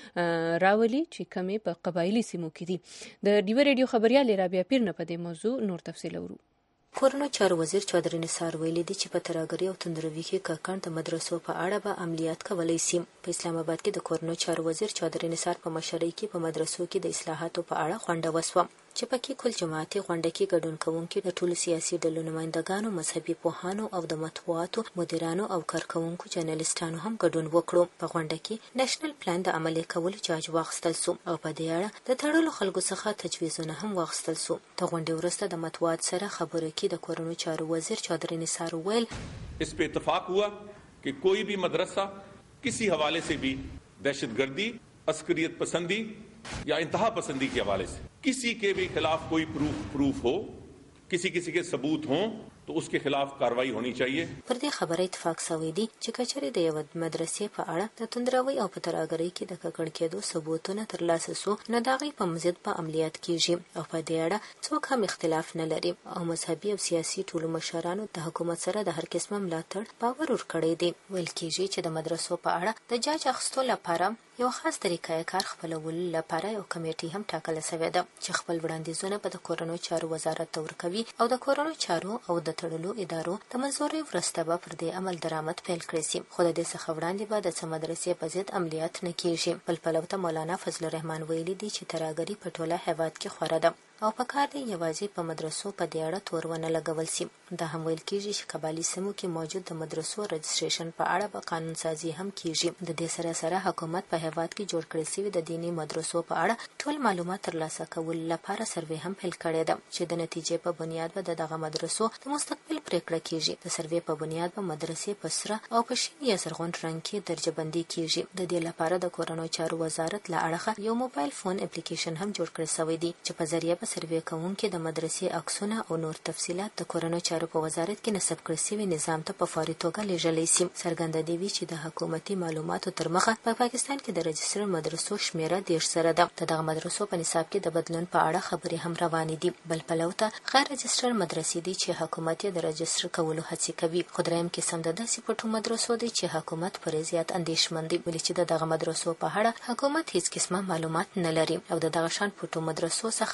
S2: هم راولي چې کمې په قبایلی سیمو کې دي د ډیو ریډیو خبريال رابعه پیر نه په دې موضوع نور تفصیل اورو
S16: کورونو چارو وزیر چودري نثار ویلي دي چې په ترهګرۍ او تندروي کې کاکند د مدرسو په اړه به عملیات کولای شي په اسلام آباد کې د کورونو چارو وزیر چودري نثار په مشرۍ کې په مدرسو کې د اصلاحاتو په اړه غونډه وسوه چې پکې کل جماعتي غونډه کې ګډون کوونکي د ټولو سیاسي ډلو نمائندګانو مذهبي پوهانو او د مطبوعاتو مدیرانو او کارکوونکو جرنالستانو هم ګډون وکړو په غونډه کې نېشنل پلان د عملي کولو چارج واخیستل شو او په دې اړه د تړلو خلکو څخه تجویزونه هم واخیستل شو د غونډې وروسته د مطبوعات سره خبرو کې د کورونو چارو وزیر چودري نثار ویل
S17: اس पे इत्तेफाक हुआ कि कोई भी मदरसा किसी हवाले से भी दहशतगर्दी अस्करियत पसंदी या इंतहा पसंदी के हवाले से किसी के भी खिलाफ कोई प्रूफ प्रूफ हो किसी किसी के सबूत हों तो उसके खिलाफ कार्रवाई होनी चाहिए
S16: پر دې خبره اتفاق شوی دی چې کچېرې د یو مدرسې په اړه د تندروي او په ترهګرۍ کې د ککړ کېدو ثبوتونه ترلاسه شو نه دغه په مزید په عملیات کېږي او په دې اړه څوک هم اختلاف نه لري او مذهبي او سیاسي ټولو مشرانو د حکومت سره د هر قسم ملاتړ باور ورکړی دی ویل کېږي چې د مدرسو په اړه د جاج اخیستو لپاره یو خاص طریقې کار خپلولو لپاره یو کمیټي هم ټاکل شوې ده چې خپل وړاندیزونه په د کورونو چارو وزارت ته ورکوي او د کورونو چارو او د تړلو ادارو د منځوري ورسته به پر دې عمل درآمد پیل کړی شي خو د دې څخه وړاندې به د څه مدرسې په ضد عملیات نه کېږي بل پلو ته مولانا فضل الرحمن ویلي دي چې ترهګري په ټوله هیواد کې خوره ده او په کار دی یوازې په مدرسو په دې اړه تور ونه لګول شي دا هم ویل کېږي چې قبایلي سیمو کې موجود د مدرسو رجسټریشن په اړه به قانون سازي هم کېږي د دې سره سره حکومت په هیواد کې جوړ کړی شوی د دیني مدرسو په اړه ټول معلومات ترلاسه کول لپاره سروې هم پیل کړی ده چې د نتیجې په بنیاد به دغه مدرسو د مستقبل پریکړه کېږي د سروې په بنیاد به مدرسې په سره او په شین یا زرغون رنګ کې درجه بندي کېږي د دې لپاره د کورونو چارو وزارت له اړخه یو موبایل فون اپلیکیشن هم جوړ کړی شوی دی چې په ذریعہ به سروې کوونکي د مدرسې عکسونه او نور تفصيلات د کورونو چارو په وزارت کې نسب کړی شوی نظام ته په فوري توګه لیږلی شي څرګنده دی چې د حکومتي معلوماتو تر مخه په پاکستان کې د رجسټر مدرسو شمیره ډیر سره ده د دغه مدرسو په نصاب کې د بدلون په اړه خبرې هم روانې دي بل پلو ته غیر رجسټر مدرسې دي چې حکومت یې د رجسټر کولو هڅه کوي خو دریم قسم د داسې پټو مدرسو دي چې حکومت پر زیات اندیشمن دی ولې چې دغه مدرسو په اړه حکومت هیڅ قسمه معلومات نه لري او دغه شان پټو مدرسو څخه د هیواد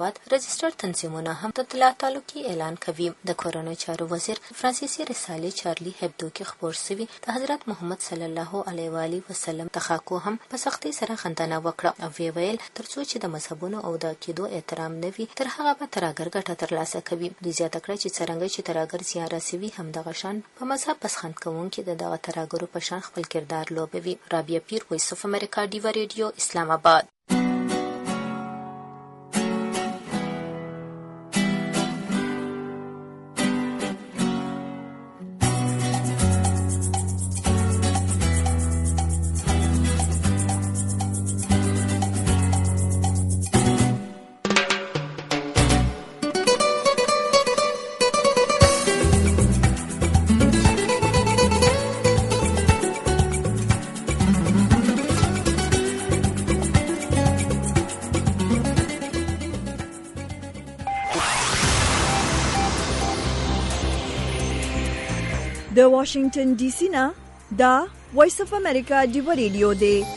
S16: بعد رجسټر تنظیمونه هم د اطلاع تعلقي اعلان کوي. د کورنیو چارو وزیر فرانسیسي رسالې چارلی هبدو کې خبر شوی د حضرت محمد صلی الله علیه و آله وسلم د خاکو هم په سختۍ سره خندنه وکړه او وی ویل ترڅو چې د مذهبونو او د عقیدو احترام نه وي تر هغه به ترهګر ګټه ترلاسه کوي. دوی زیاته کړه چې څرنګه چې ترهګر زیان رسوي هم دغه شان په مذهب پسخند کوونکي د دغه ترهګرو په شان خپل کردار لوبوي. رابعه پیر، وایس اف امریکا، ډیوا ریډیو، اسلام آباد.
S1: د واشنگټن ډي سي نه دا وایس اف امریکا ډیوا ریډیو دی.
S2: د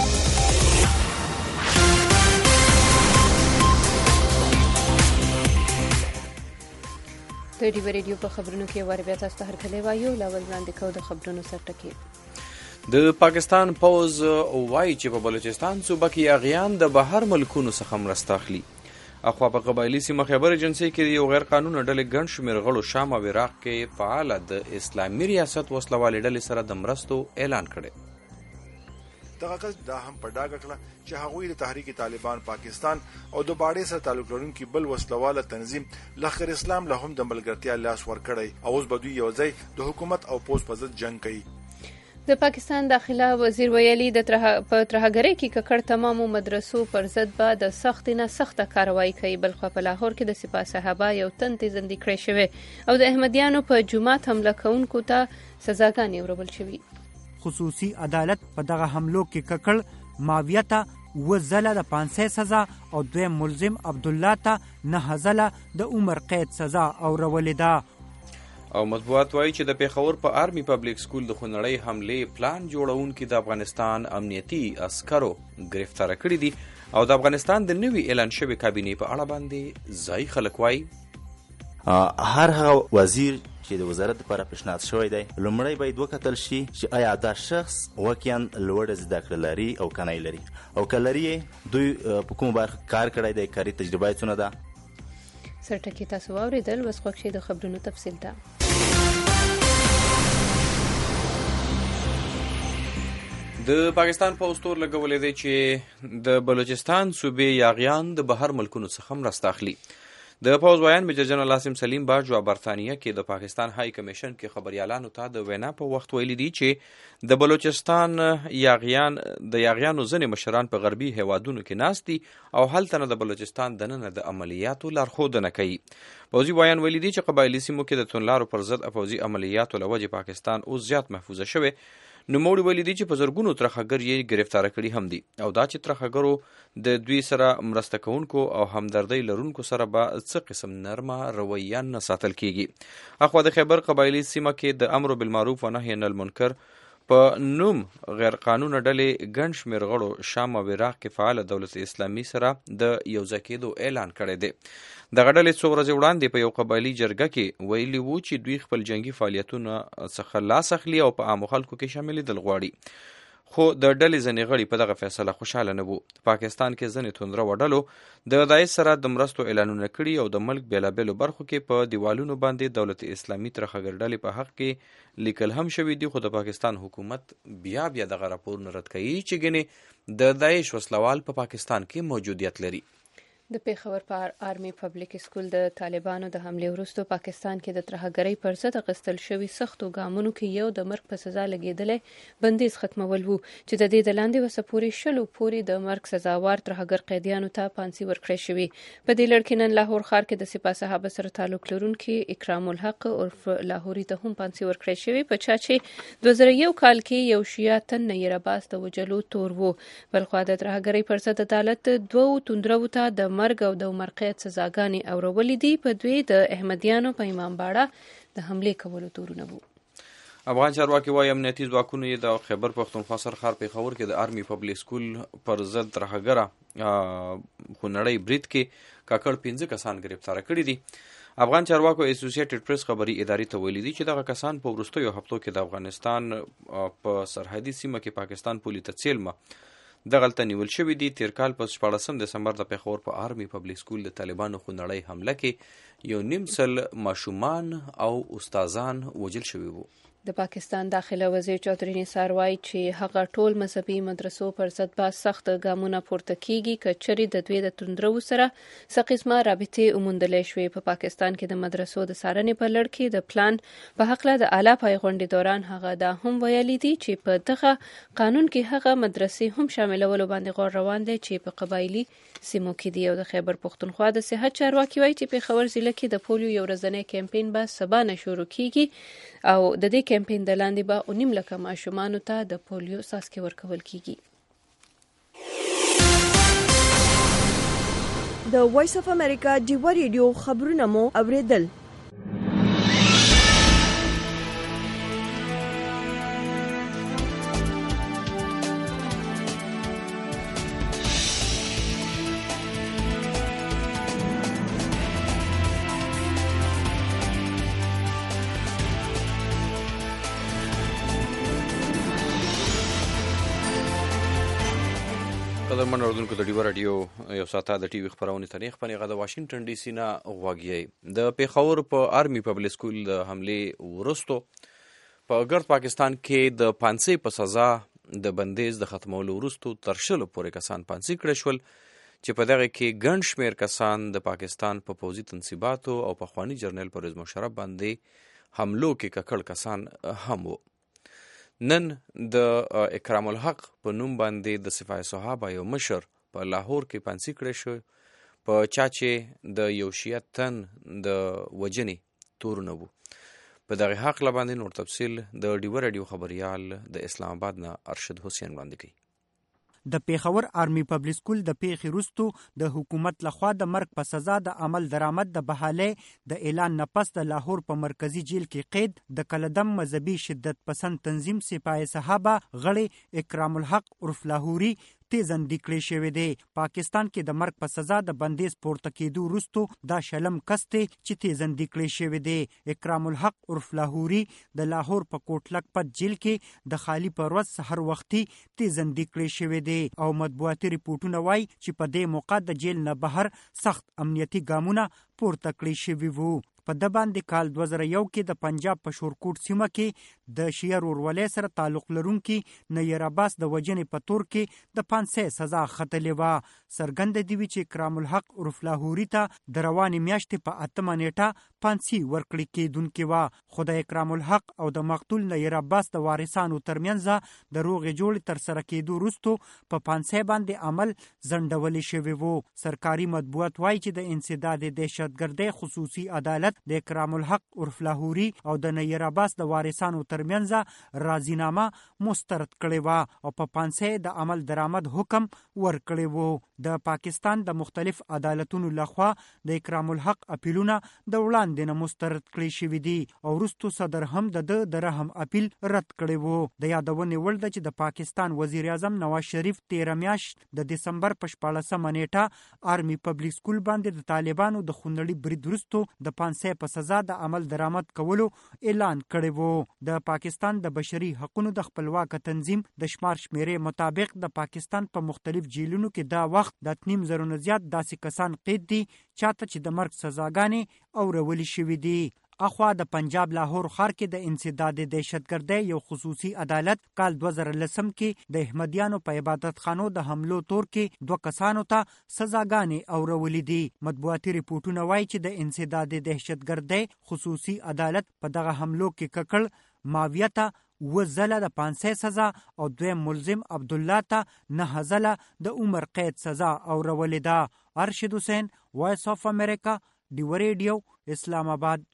S2: ډیوا ریډیو په خبرونو کې وار بیا تاسو ته هرکلی وایو. لاول وړاندې کوو د خبرونو سرټکي.
S3: د پاکستان پوز وایي چې په بلوچستان صوبه کې یاغیان د بهر ملکونو څخه مرسته اخلي. اخوا په قبایلي سیمه خیبر ایجنسۍ کې یو غیر قانوني ډلې ګڼ شمېر غړو شام او عراق کې فعاله د اسلامي ریاست وسلوالې ډلې سره د مرستو اعلان کړی.
S4: دغه کس دا هم په ډاګه کړه چې هغوی د تحریک طالبان پاکستان او د باډې سره تعلق لرونکي بل وسلواله تنظیم لښکر اسلام له هم د ملګرتیا لاس ورکړی او اوس به دوی یوځای د حکومت او پوز په ضد جنګ کوي.
S2: د پاکستان داخله وزیر ویلي د په ترهګرۍ کې ککړ تمامو مدرسو پر ضد به د سخت نه سخته کاروایی کوي. بلخو په لاهور کې د سپاه صحابه یو تن تیزندې کړی شوی او د احمدیانو په جومات حمله کوونکو ته سزاګانې ورول شوي.
S5: خصوصي عدالت په دغه حملو کې ککړ ماویه ته اوه ځله د پانسۍ سزا او دویم ملزم عبدالله ته نهه ځله د عمر قید سزا اورولې ده.
S3: او مطبوعات وایي چې د پیښور په آرمي پبلک سکول د خونړۍ حملې پلان جوړونکي د افغانستان امنیتي عسکرو گرفتار کړي دي او د افغانستان د نوي اعلان شوی کابینې په اړه باندې ځایي خلک وایي
S6: هر هغه وزیر چې د وزارت لپاره پیشنهاد شوی دی لومړی باید وکتل شي چې آیا دا شخص واقعا لوړه زده کړه لري او که نه لري او که لري دوی په کومه برخه کار کړی دی، کاري تجربه یې څونه ده.
S2: سرټکي تاسو واورېدل. اوس خوښ شئ د خبرونو تفصیل ته.
S3: د پاکستان پوز تور لګولې دی چې د بلوچستان صوبې یاغیان د بهر ملکونو څخه مرسته اخلي. د پوز وایان میجر جنرال عاصم سلیم باج او برطانیه کې د پاکستان های کمیشن کې خبريالانو ته د وینا په وخت ویلي دي چې د بلوچستان یاغیان د یاغیانو ځینې مشران په غربي هیوادونو کې ناست دي او هلته نه د بلوچستان دننه د عملیاتو لارښودنه کوي. پوځي وایان ویلي دي چې قبایلي سیمو کې د توندلارو پر ضد پوځي عملیاتو له وجې پاکستان اوس زیات محفوظه شوی. نوموړي ویلي دي چې په زرګونو ترهګر یې گرفتار کړي هم دي او دا چې ترهګرو د دوی سره مرسته کوونکو او همدردۍ لرونکو سره به څه قسم نرمه رویه نه ساتل کیږي. اخوا د خیبر قبایلي سیمه کې د امر بالمعروف و نهي عن المنکر په نوم غیر قانوني ډلې ګڼ شمېر غړو شام او عراق کې فعال دولت اسلامي سره د یوځای کېدو اعلان کړی دی. دغه ډلې څو ورځې وړاندې په یو قبایلي جرګه کې ویلي وو چې دوی خپل جنگي فعالیتونه څخه لاس اخلي او په عامو خلکو کې شاملېدل غواړي. خو د ډلې ځینې غړي په دغه فیصله خوشحاله نه وو. پاکستان کې ځینې توندره وډلو د داعش سره د مرستو اعلانونه کړي او د ملک بېلابېلو برخو کې په دیوالونو باندې دولت اسلامي ترهګر ډلې په حق کې لیکل هم شوي دي. خو د پاکستان حکومت بیا بیا دغه راپورونه رد کوي چې ګنې د داعش وسلوال په پاکستان کې موجودیت لري.
S2: د پیښور په آرمي پبلک سکول د طالبانو د حملې وروسته پاکستان کې د ترهګرۍ پر ضد اخیستل شوي سختو ګامونو کې یو د مرګ په سزا لګېدلی بندیز ختمول وو چې د دې د لاندې وسه پورې شلو پورې د مرګ سزاوار ترهګر قیدیانو ته پانسي ورکړی شوي. په دې لړ کې نن لاهور ښار کې د سپاه صحابه سره تعلق لرونکي اکرام الحق عرف لاهوري ته هم پانسي ورکړی شوي په چا چې دوه زره یو کال کې یو شیعه تن نیر عباس د وجلو تور وو. بلخوا د ترهګرۍ پر ضد عدالت دوو توندرو ته د مرګ او د عمر قید سزاګانې اورولې دي. په دوی د احمدیانو په امام باړه د حملې کولو تورونه وو.
S3: افغان چارواکي وايي امنیتي ځواکونو یې د خیبر پښتونخوا سرخار پېښور کې د آرمي پبلک سکول پر ضد ترهګره خونړی برید کې کاکړ پنځه کسان ګرفتاره کړي دي. افغان چارواکو اسوسییټډ پریس خبري ادارې ته ویلي دي چې دغه کسان په وروستیو هفتو کې د افغانستان په سرحدي سیمه کې پاکستان پولي ته څیلمه دغلته نیول شوي دي. تیر کال په شپاړسم دسمبر د پېښور په آرمي پبلک سکول د طالبانو خونړی حمله کې یو نیم سل ماشومان او استادان وژل شوي وو.
S2: د پاکستان داخله وزیر چودھری نثار وایي چې هغه ټول مذهبي مدرسو پر ضد به سخت ګامونه پورته کیږي که چېرې د دوی د توندرو سره څه قسمه رابطې وموندلی شوې. په پاکستان کې د مدرسو د څارنې په لړ کې د پلان په هکله د اعلی پای غونډې دوران هغه دا هم ویلي دي چې په دغه قانون کې هغه مدرسې هم شاملولو باندې غور روان دی چې په قبایلي سیمو کې دي. او د خیبر پښتونخوا د صحت چارواکي وایي چې پېښور ضلع کې د پولیو یو ورځنی کمپین به سبا نه شروع کیږي او د دې کمپین د لاندې به اونیم لکه ماشومانو ته د پولیو څاڅکي ورکول کیږي.
S1: د وایس اف امریکا ډیوا ریډیو خبرونه مو اوریدل.
S3: قدرمن اوریدونکو د ډیوا راډیو یو ساعته د ټي وي خپرونې ته نیغ پنیغه د واشنگټن ډي سي نه غوږیئ. د پېښور په آرمي پبلک سکول د حملې وروستو په ګرد پاکستان کې د پانسۍ په سزا د بندیز د ختمولو وروستو تر شلو پورې کسان پانسۍ کړی شول چې په دغه کې ګڼ شمېر کسان د پاکستان په پوځي تنصیباتو او پخواني جرنیل پرویز مشرف باندې حملو کې ککړ کسان هم وو. نن د اکرام الحق په نوم باندې د سپاه صحابه یو مشر په لاهور کې پانسۍ کړی شو په چا چې د یو شیعه تن د وجنې تورونه وو. په دغه حق باندې نور تفصیل د ډیوا راډیو خبريال د اسلام آباد نه ارشد حسین وړاندې کوي.
S5: د پېښور آرمي پبلک سکول د پیښې وروستو د حکومت لخوا د مرګ په سزا د عمل درآمد د بحالۍ د اعلان نه پس د لاهور په مرکزی جیل کې قید د کلدم مذهبي شدت پسند تنظیم سپاه صحابه غړي اکرام الحق عرف لاهوري تیزندې کړی شوی دی. پاکستان کې د مرګ په سزا د بندیز پورته کېدو وروستو دا شلم کس دی چې تیزندې کړی شوی دی. اکرام الحق عرف لاهوري د لاهور په کوټ لکپت جیل کې د خالی پر ورځ سحر وختي تیزندې کړی شوی دی او مطبوعاتي ریپورتونه وایي چې په دې موقع د جیل نه بهر سخت امنیتي ګامونه پورته کړی شوي وو. په د باندې کال دوه زره یو کې د پنجاب په شورکوټ سیمه کې د شیعه ورولۍ سره تعلق لرونکي نیر عباس د وژنې په تور کې د پانسۍ سزا ختلې وه. څرګنده دي چې اکرام الحق عرف لاهوري ته د روانې میاشتې په اتمه نیټه پانسۍ ورکړې کېدونکې وه. خو د اکرام الحق او د مقتول نیر عباس د وارثانو ترمنځ د روغې جوړې ترسره کېدو وروستو په پانسۍ باندې عمل ځنډولی شوی وو. سرکاري مطبوعات وایي چې د انسداد دهشتګردۍ خصوصي عدالت د اکرام الحق عرف لاهوري او د نیر عباس د وارثانو ترمنځ راضینامه مسترد کړې وه او په پانسۍ د عمل درآمد حکم ورکړی وو. د پاکستان د مختلف عدالتونو لخوا د اکرام الحق اپیلونه د وړاندې نه مسترد کړی شوي دي او وروستو صدر هم د ده د رحم اپیل رد کړی وو. د یادونې وړ ده چې د پاکستان وزیر اعظم نواز شریف تیره میاشت د دسمبر په شپاړسمه نیټه آرمي پبلک سکول باندې د طالبانو د خونړي برید وروستو د پانسۍ په سزا د عمل درآمد کولو اعلان کړی وو. د پاکستان د بشري حقوقو د خپلواک تنظیم د شمار شمیرې مطابق د پاکستان په مختلف جیلونو کې دا وخت د نیم زرو نه زیات داسې کسان قید دي چاته چې د مرګ سزاګانې اورولې شوي دي. اخوا د پنجاب لاهور ښار کې د انسداد دهشتګردۍ یو خصوصي عدالت کال دوه زره لسم کې د احمدیانو په عبادت خانو د حملو تور کې دوه کسانو ته سزاګانې اورولې دي. مطبوعاتي ریپورتونه وایي چې د انسداد دهشتګردۍ خصوصي عدالت په دغه حملو کې ککړ ماویه ته و زله د پانسۍ سزا او دویم ملزم عبدالله ته نه زله د عمر قید سزا اورولې ده. ارشد حسین، وایس آف امریکا، ډیوا ریډیو، اسلام آباد.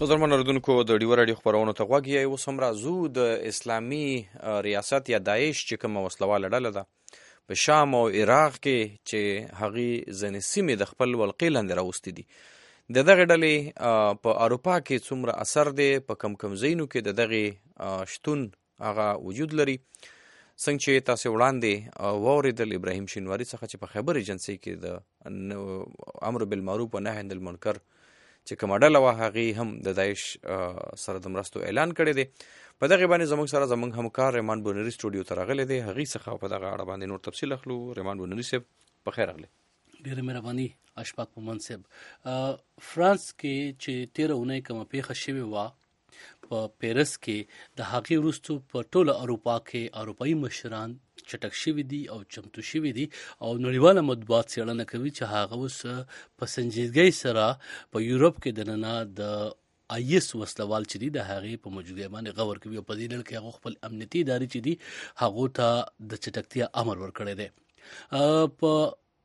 S3: محترم اردوونکو د ډیوه راډیو خپرونو ته غوږ یې. اوس هم راځو د اسلامي ریاست یا داعش چې کومه وسلواله ډله ده په شام او عراق کې چې هغې ځینې سیمې د خپل ولقې لاندې راوستې دي، د دغې ډلې په اروپا کې څومره اثر دی، په کم کم ځایونو کې د دغې شتون هغه وجود لري. څنګه چې تاسې وړاندې واورېدل ابراهیم شینواري څخه چې په خیبر ایجنسۍ کې د امر بالمعروف و نهی عن المنکر چې کومه ډله وه هغې هم د داعش سره د مرستو اعلان کړی دی. په دغې باندې زموږ سره زموږ همکار ریمان بونري سټوډیو ته راغلی دی، هغې څخه په دغه اړه باندې نور تفصیل اخلو. ریمان بونري صاحب په خیر راغلی.
S18: ډېره مهرباني اشفاق مومند صاحب. فرانس کې چې تېره اونۍ کومه پیښه شوې وه په پیرس کې، د هغې وروستو په ټوله اروپا کې اروپایي مشران چټک شوي دي او چمتو شوي دي او نړیواله مطبوعات څېړنه کوي چې هغه اوس په سنجیدګۍ سره په یورپ کې دننه د آیس وسلوال چې دي د هغې په موجودګۍ باندې غور کوي او په دې ډول کې هغه خپل امنیتي ادارې چې دي هغو ته د چټکتیا امر ورکړی دی. په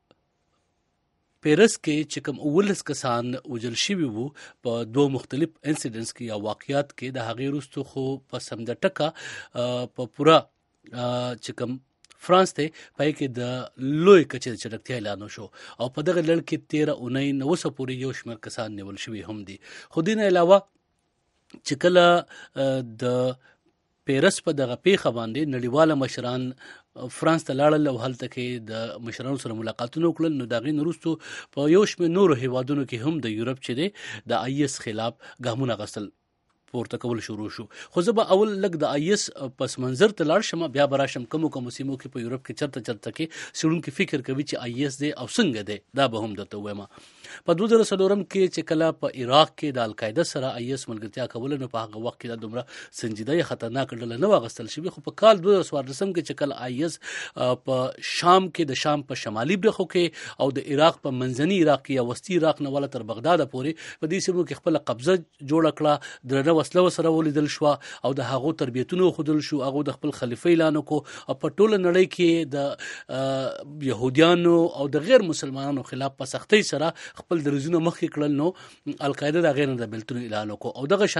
S18: پیرس کې چې کوم اوولس کسان وژل شوي وو په دوه مختلف انسیډنټس کې یا واقعات کې، د هغې وروستو خو په سمده ټکه په پوره چې کوم فرانس ته پای کې د لوی کچې د چټکتیا اعلان وشو او په دغه لړ کې تیره اونۍ نه اوسه پورې یو شمېر کسان نیول شوي هم دي. خو دې نه علاوه چې کله د پیرس په دغه پیښه باندې نړیواله مشران فرانس ته لاړل او هلته کې د مشرانو سره ملاقاتونه وکړل، نو د هغې نه وروستو په یو شمېر نورو هیوادونو کې هم د یورپ چې دی د آیس خلاف ګامونه اخیستل پورته کول شروع شو. خو زه به اول لږ د آیس پس منظر ته لاړ شم، بیا به راشم کومو کومو سیمو کې په یورپ کې چرته چرته کې څېړونکي فکر کوي چې آیس دی او څنګه دی، دا به هم درته ووایم. په دوه زره څلورم کې چې کله په عراق کې د القاعده سره آیس ملګرتیا کوله، نو په هغه وخت کې دا دومره سنجیده یا خطرناک ډله نه وه اخیستل شوې. خو په کال دوه زره څوارلسم کې چې کله آیس په شام کې د شام په شمالي برخو کې او د عراق په منځني عراق کې یا وسطي عراق نه والا تر بغداد پورې په دې سیمو کې خپله قبضه جوړه کړه، درنه وسله ورسره ولیدل شوه او د هغو تربیتونه وښودل شو، هغو د خپل خلیفه اعلان وکړو او په ټوله نړۍ کې د یهودیانو او د غیر مسلمانانو خلاف په سختۍ سره خپل دریځونه مخکې کړل. نو القاعده د هغې نه د بېلتون اعلان وکړو او دغه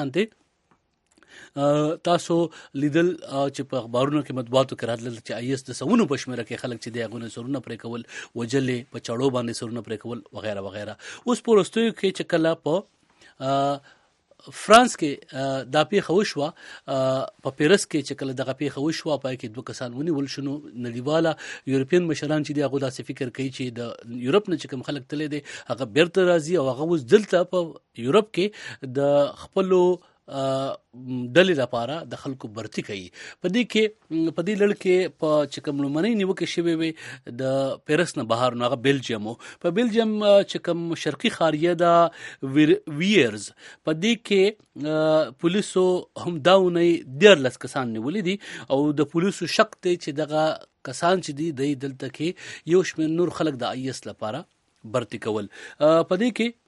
S18: شانتې تاسو لیدل چې په اخبارونو کې مطبوعاتو کې راتلل چې آیس د سوونو په شمېره کې خلک چې دی هغوی نه سرونه پرې کول، وجلې په چړو باندې سرونه پرې کول وغیره وغیره. اوس په وروستیو کې چې کله په فرانس کې دا پیښه وشوه، په پیرس کې چې کله دغه پیښه وشوه پای کې دوه کسان ونیول شو، نو نړیواله یورپین مشران چې دي هغوی داسې فکر کوي چې د یورپ نه چې کوم خلک تللی دی هغه بیرته راځي او هغه اوس دلته په یورپ کې د خپلو ډلې لپاره د خلکو برتي کوي. په دې کې په دې لړ کې په چې کوم لومړنۍ نیوکې شوې وې د پیرس نه بهر، نو هغه بیلجیم و. په بیلجیم چې کوم شرقي خاریه ده ویرز، په دې کې پولیسو هم دا اونۍ دیارلس کسان نیولي دي او د پولیسو شک دی چې دغه کسان چې دي دی دلته کې یو شمېر نور خلک د آیس لپاره برتي کول. په دې کې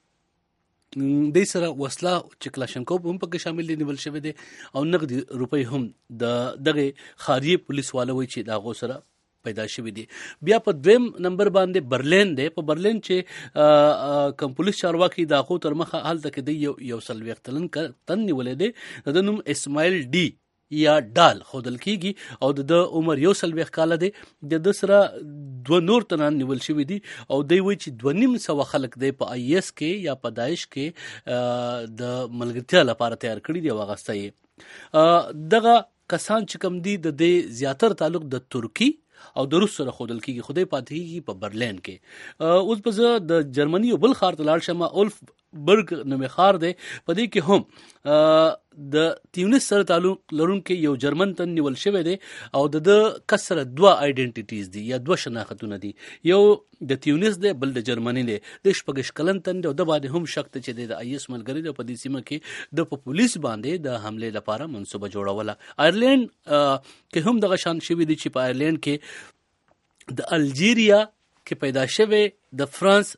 S18: دې سره وسله چې کلاشنکوف هم پکې شامل دي نیول شوی دی او نقدي روپۍ هم د دغې خاریې پولیس والا وایي چې د هغو سره پیدا شوي دي. بیا په دویم نمبر باندې برلین دی. په برلین چې کوم پولیس چارواکي د هغو تر مخه هلته کې دی یو یو څلوېښت کلن تن نیولی دی، د ده نوم اسماعیل ډي یا ډال ښودل کېږي او د ده عمر یو څلوېښت کاله دی. د ده سره دوه نور تنان نیول شوي دي او دی وایي چې دوه نیم سوه خلک دی په آیس کې یا په داعش کې د ملګرتیا لپاره تیار کړي دي او اغوستی یې. دغه کسان چې کوم دي د دې زیاتر تعلق د ترکي او د روس سره ښودل کېږي، خو دی پاتې کېږي په برلین کې. اوس به زه د جرمني یو بل ښار ته لاړ شم، اولف برګ نومې ښار دی. په دې کې هم د تیونس سره تعلق لرونکی یو جرمن تن نیول شوی دی او د ده کس سره دوه آیډنټیټیز دي یا دوه شناختونه دي، یو د تیونس دی بل د جرمني دی. د شپږ کلن تن دی او د باندې هم شک دی چې د آیس ملګری دی. په دې سیمه کې د په پولیس باندې د حملې لپاره منصوبه جوړوله. آیرلینډ کې هم دغه شان شوي دي چې په آیرلینډ کې د الجیریا کې پیدا شوی د فرانس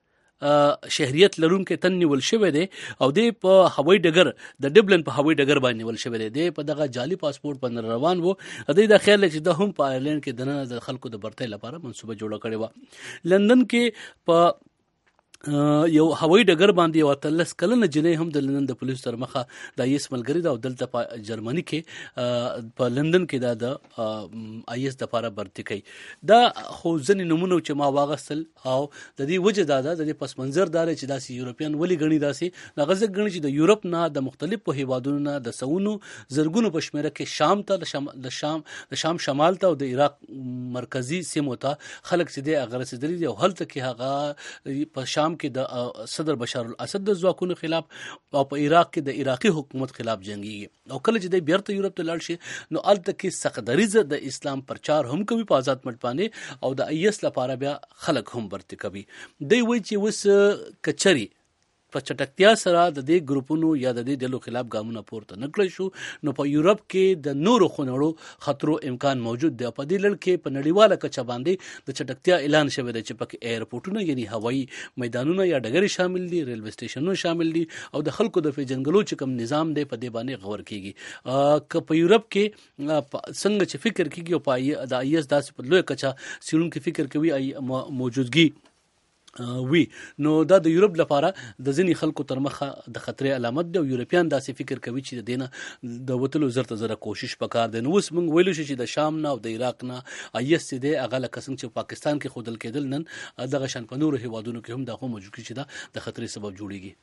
S18: شهریت لرونکی تن نیول شوی دی او دی په هوایي ډګر د ډبلن په هوایي ډګر باندې نیول شوی دی. دی په دغه جعلي پاسپورټ باندې روان و. دی دا خیال چې د هم په آیرلینډ کې دننه د خلکو د برتۍ لپاره منصوبه جوړه کړې وه. لندن کې په یو هوایي ډګر باندې یو اتلس کلنه جنۍ هم د لندن د پولیسو تر مخه د آی اس ملګري ده او دلته په جرمني کې په لندن کې دا د آی اس دپاره برتي کوي. دا خو ځینې نومونه چې ما واغستل او د دې وجه دا ده د دې پس منظر دا دی چې داسې یورپین ولې ګڼي داسې هغه ځکه ګڼي چې د یورپ نه د مختلفو هیوادونو نه د سوونو زرګونو په شمېره کې شام ته د شام د شام شمال ته او د عراق مرکزي سیمو ته خلک چې دی هغه رسېدلي دي او هلته کې هغه په شام کې د صدر بشار الاسد د ځواکونو خلاف او په عراق کې د عراقي حکومت خلاف جنګيږي او کله چې د بیرته یورپ ته لاړ شي نو الته کې سختدریزه د اسلام پرچار هم کوي په آزاد ملک باندې او د آی اس لپاره بیا خلک هم برتي کوي. دوی وایي چې وس کچري په چټکتیا سره د دې ګروپونو یا د دې ډلو خلاف ګامونه پورته نکړل شو نو په یورپ کې د نورو خونړو خطرو امکان موجود دی. په دې لړ کې په نړیواله کچه باندې د چټکتیا اعلان شوی دی چې پکې ایرپورټونه یعنی هوایي میدانونه یا ډګرې شامل دي، ریلوے سټیشنونه شامل دي او د خلکو د پیژنګلو چې کوم نظام دی په دې باندې غور کیږي. که په یورپ کې څنګه چې فکر کیږي او په د آی اس داسې په لوی کچه سیرونکو فکر کوي موجودګي وی نو دا د یورپ لپاره د ځینې خلکو تر مخه د خطرې علامت دی او یورپیان داسې فکر کوي چې د دینه د وتلو زر ته زره کوشش پکار دی. نو اوس موږ ویلو شو چې د شام نه او د عراق نه آی اس دی هغه لکه څنګه چې پاکستان کې خودل کېدل نن دغه شان په نورو هیوادونو کې هم دا خو موجود چې دا د خطرې سبب جوړیږي.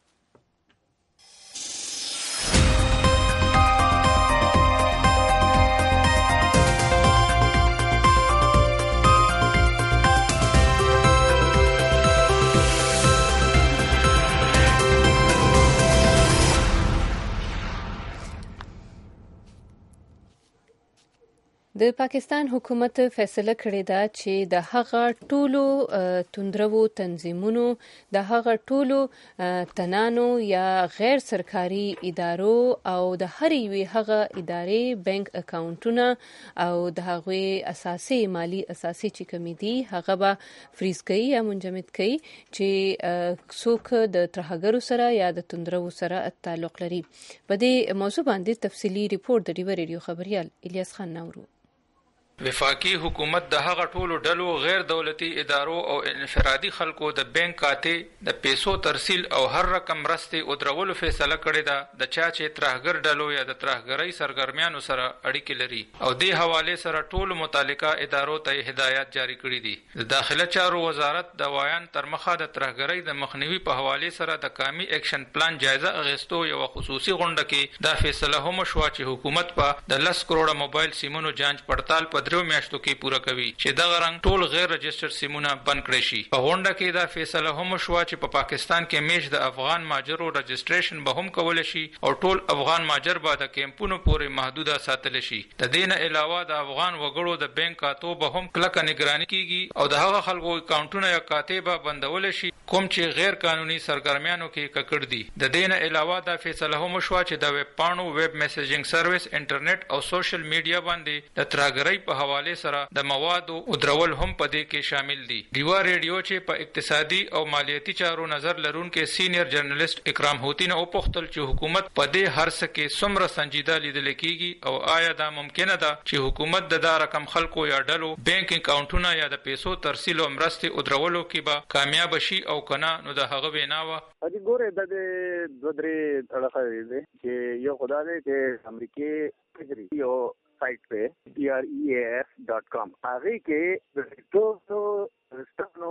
S2: د پاکستان حکومت فیصله کړې ده چې د هغه ټولو توندرو تنظیمونو د هغه ټولو تنانو یا غیر سرکاري ادارو او د هر یوې هغه ادارې بانک اکاونټونه او د هغوی اساسي مالی اساسي چې کومې دي هغه به فریز کوي یا منجمد کوي چې څوک د ترهګرو سره یا د توندرو سره تعلق لري. په دې موضوع باندې تفصیلي ریپورت د ډیوه ریډیو خبريال الیاس خان نورو.
S19: وفاقي حکومت د هغه ټولو ډلو غیر دولتي ادارو او انفرادي خلکو د بانک کاته د پیسو ترسیل او هر رقم مرستې او درولو فیصله کړې ده د چا چې ترهګر ډلو یا د ترهګرۍ سرګرمیانو سره اړیکې لري او د حواله سره ټولو متعلقه ادارو ته هدایت جاری کړې دي. د داخله چارو وزارت د وایان تر مخه د ترهګرۍ د مخنیوي په حواله سره د کامی اکشن پلان جایزه اغستو یو خصوصي غونډه کې دا فیصله هم شو چې حکومت په د لس کروڑه موبایل سیمونو جانچ پړتال په درو میاشتو کې پوره کوي چې دغه رنګ ټول غیر رجسټر سیمونه بند کړي شي. په غونډه کې دا فیصله هم شو چې په پا پاکستان کې میش د افغان ماجرو رجسټریشن به هم کول شي او ټول افغان ماجر به د کیمپونو پورې محدوده ساتل شي. د دې نه علاوه د افغان وګړو د بانک کاتو به هم کلکه نگراني کیږي او د هغه خلکو اکاونټونه یا کاتې به بندول شي کوم چې غیر قانوني سرګرمیانو کې ککړ دي. د دې نه علاوه دا فیصله هم شو چې د ویب پاڼو ویب میسیجینګ سرویس انټرنیټ او سوشل میډیا باندې د ترهګرۍ په حواله سره د موادو او درول هم په دې کې شامل دي. ډیوا ریډیو چې په اقتصادي او مالیاتي چارو نظر لرونکو سینیئر جرنالست اکرام هوتی نه وپوښتل چې حکومت په دې هر څه کې څومره سنجیده لیدل کیږي او آیا دا ممکنه ده چې حکومت د دا رقم خلکو یا ډلو بانک اکاونټونه یا د پیسو ترسیل او مرستې او درولو کې به کامیاب شي او کنه. نو د هغه ویناوه
S20: اځي ګوره د دوه درې اړخه دي چې یو خدای دې چې امریکای فجری یو سایت P T R E A F dot com هغه کې ټول څه رستنو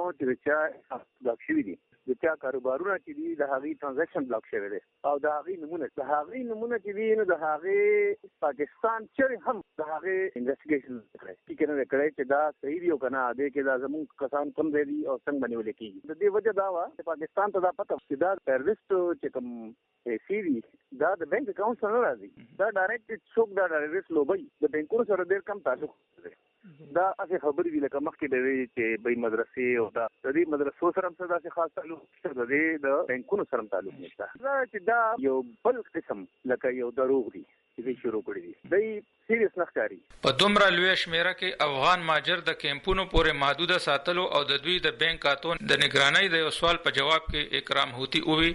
S20: چې بلاک شوی دي د چا کاروبارونه چې دي د هغه ټرانزیکشن بلاک شوی دي او د هغه نمونه د هغه نمونه چې دي نو د هغه پاکستان چې هم د هغه انویسټیګیشن کوي چې کنه کړی چې دا صحیح دی او کنه د کې دا زمون کسان کم دی او څنګه باندې ولیکي. د دې وجه دا و چې پاکستان ته دا پته چې دا ټیرریسټ چې کوم سی وی دا د بانک اکاونټ سره راځي دا ډایرکټ څوک دا ټیرریسټ لوبي د بانکونو سره ډېر کم تعلق لري. دا اسی خبرې دي لکه مخکې د وی چې به مدرسې او دا د دې مدرسو سره هم څه داسې خاص تعلق شته د دې د بانکونو سره تعلق نشته. دا چې دا یو بل قسم لکه یو دروغ دی چې شروع کړی دي د سیریس نخکاری
S19: په دومره لوی شمیره کې افغان ماجر د کیمپونو پورې محدوده ساتلو او د دوی د بانک کاتون د نگرانی د یو سوال په جواب کې اکرام هوتی وی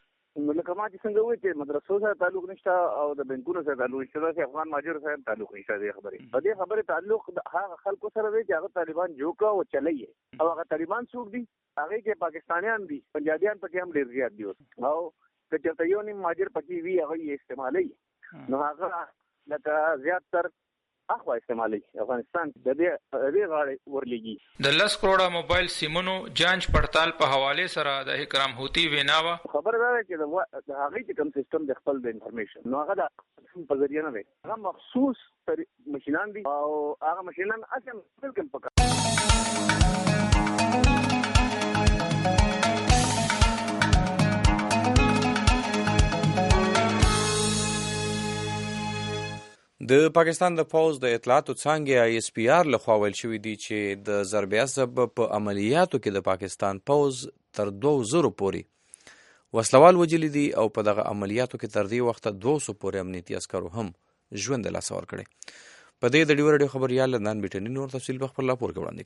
S20: نو لکه ما چې څنګه وایي چې مدرسو سره تعلق نشته او د بانکونو سره تعلق نشته د افغان ماجر سره تعلق نشته د خبرې په دې خبره تعلق د هغه خلکو سره دی چې هغه طالبان جوړه او چلایي او هغه طالبان څوک دي هغه کې پاکستانیان دي پنجابیان پکې هم ډېر زیات دي او که چېرته یو نیم مهاجر پکې وي هغه یې استعمالوي نو هغه لکه زیات تر اخوا استعمالي افغانستان د دې دې غاړې ورلېږي
S19: د لس کروڑه موبایل سیمونو جانچ پړتال په حواله سره د اکرام هوتی ویناوه
S20: خبر ده چې د هغه چې کوم سیستم د خپل د انفارمیشن نو هغه د په ذریعہ نه وي هغه مخصوص ماشينان دي او هغه ماشينان اصلا بالکل پکا
S3: د پاکستان د پوز د اطلاعاتو څانګې آی اس پی آر لخوا ویل شوي دي چې د ضرب عصب په عملیاتو کې د پاکستان پوز تر دوه زرو پورې وسلوال وجلی دي او په دغه عملیاتو کې تر دې وخته دوه سوه پورې امنیتي عسکرو هم ژوند له لاسه ورکړی. په دې د ډیو رادیو خبريال لندن بریټنی نور تفصیل په خپل راپور کې وړاندې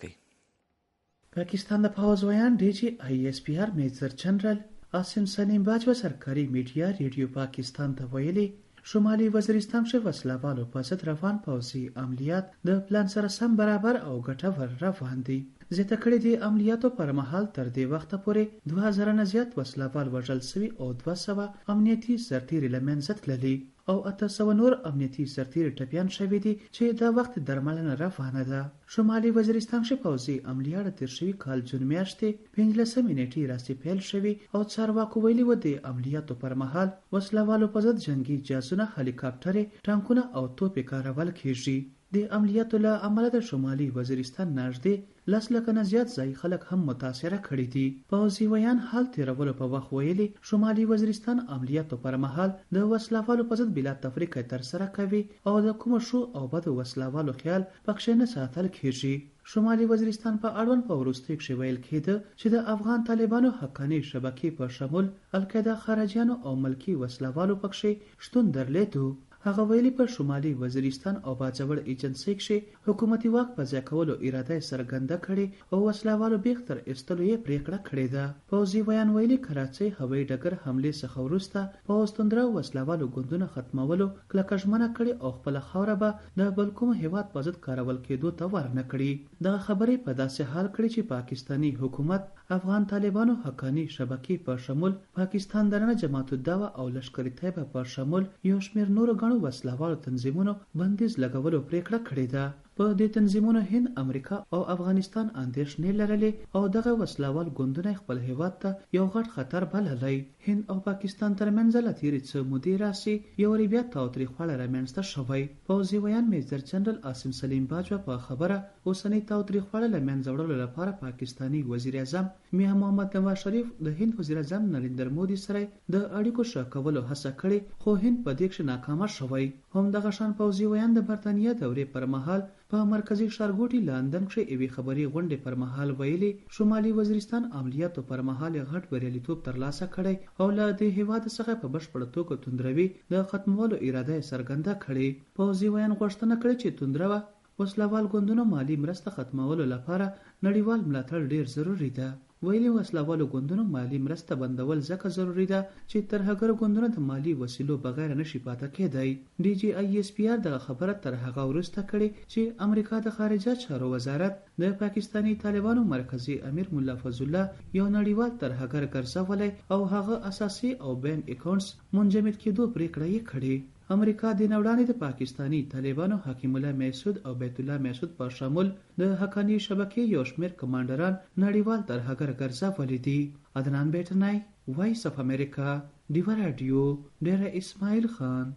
S3: کوي.
S21: پاکستان د پوز ویان ډي جی آی اس پی آر میجر جنرال عاصم سلیم باجوه سرکاري میډیا ریډیو پاکستان ته ویلي شمالي وزیرستان کې وسلوالو په ضد روان پوځي عملیات د پلان سره سم برابر او ګټور روان دي. زیاته کړې دي عملیاتو پر مهال تر دې وخته پورې دوه زره نه زیات وسلوال وژل شوي او دوه سوه امنیتي سرتیري له منځه تللي او اته سوه نور امنیتي سرتیري ټپیان شوي دي چې دا وخت درملنه روانه ده. شمالي وزیرستان کې پوځي عملیات تیر شوي کال جون میاشتې پنځلسمې نیټې راستي پیل شوي او چارواکو ویلي و د عملیاتو پر مهال وسلوالو په ضد جنگي جهازونه هلیکاپټرې ټانکونه او توپې کارول کیږي. د عملیاتو له امله د شمالي وزیرستان نږدې لس لکه نه زیات ځایي خلک هم متاثره کړي دي. پوځي ویان حال تیرولو په وخت ویلي شمالي وزیرستان عملیاتو پر مهال د وسلوالو په ضد بلا تفریقه ترسره کوي او د کومو شو او بد وسلوالو خیال پکښې نه ساتل کیږي. شمالي وزیرستان په اړوند په وروستیو کې ویل کېده چې د افغان طالبانو حقاني شبکې په شمول القاعده خارجیانو او ملکی وسلوالو پکښې شتون درلودو. هغه ویلي په شمالي وزیرستان او باجوړ ایجنسی کې حکومتي واک په ځای کولو اراده څرګنده کړې او وسلوالو بیختر استلو یې پریکړه کړې ده. پوځي ویان ویلي کراچۍ هوایي ډګر حملې څخه وروسته پوځ توندره وسلوالو ګوندونه ختمولو کلکه ژمنه کړې او خپله خاوره به د بل کوم هیواد په ضد کارول کېدو ته ورنه کړي. دغه خبرې په داسې حال کړي چې پاکستاني حکومت افغان طالبانو حقاني شبکې په شمول پاکستان دننه جماعت الدعوه او لشکري طیبه په شمول یو شمېر نورو ګڼو وسلوالو تنظیمونو بندیز لګولو پریکړه کړې ده. په دې تنظیمونو هند، امریکا او افغانستان اندېښنې لرلې او دغه وسلوال ګوندونه خپل هیواد ته یو غټ خطر بللی. هند او پاکستان ترمنځ له تېرې څه مودې راسي یو وارې بیا تاوتریخوالی رامنځته شوی. پوځي ویان میجر جنرال عاصم سلیم باجوه په خبره اوسنۍ تاوتریخوالی له منځه وړلو لپاره پاکستاني وزیر اعظم میا محمد نواز شریف د هند وزیر اعظم نریندر مودي سره د اړیکو ښه کولو هڅه کړې خو هند په دې کې ناکامه شوی. همدغه شان پوځي ویان د برتانیا دورې پر مهال په مرکزی ښارګوټي لندن کې یوې خبري غونډې پر مهال ویلي شمالي وزیرستان عملیاتو پر مهال غټ بریالیتوب ترلاسه کړی او له دې هیواد څخه په بشپړه توګه توندروي د ختمولو اراده څرګنده کړې. پوځي ویان غوښتنه کړې چې توندروه وسلوال ګوندونو مالی مرسته ختمولو لپاره نړیوال ملاتړ ډیر ضروری ده. ویلي وسلوالو ګوندونو مالی مرسته بندول ځکه ضروری ده چې ترهګر ګوندونه د مالی وسیلو بغیر نشي پاتې کېدای. ډي جی آی اس پی آر دغه خبره تر هغه وروسته کړې چې امریکا د خارجه چارو وزارت د پاکستاني طالبانو مرکزی امیر مولا فضل الله یو نړیوال ترهګر ګرځولی او هغه اساسي او بینک اکاونټس منجمد کېدو پریکړه یې کړې. امریکا د نوړاندې د پاکستاني طالبانو حکیم الله محسود او بیت الله محسود په شمول د حقانی شبکې یو شمېر کمانډران نړیوال ترهګر ګرځولي دي. عدنان بیټنای، وایس اف امریکا، ډیو رادیو، ډیره اسماعیل خان.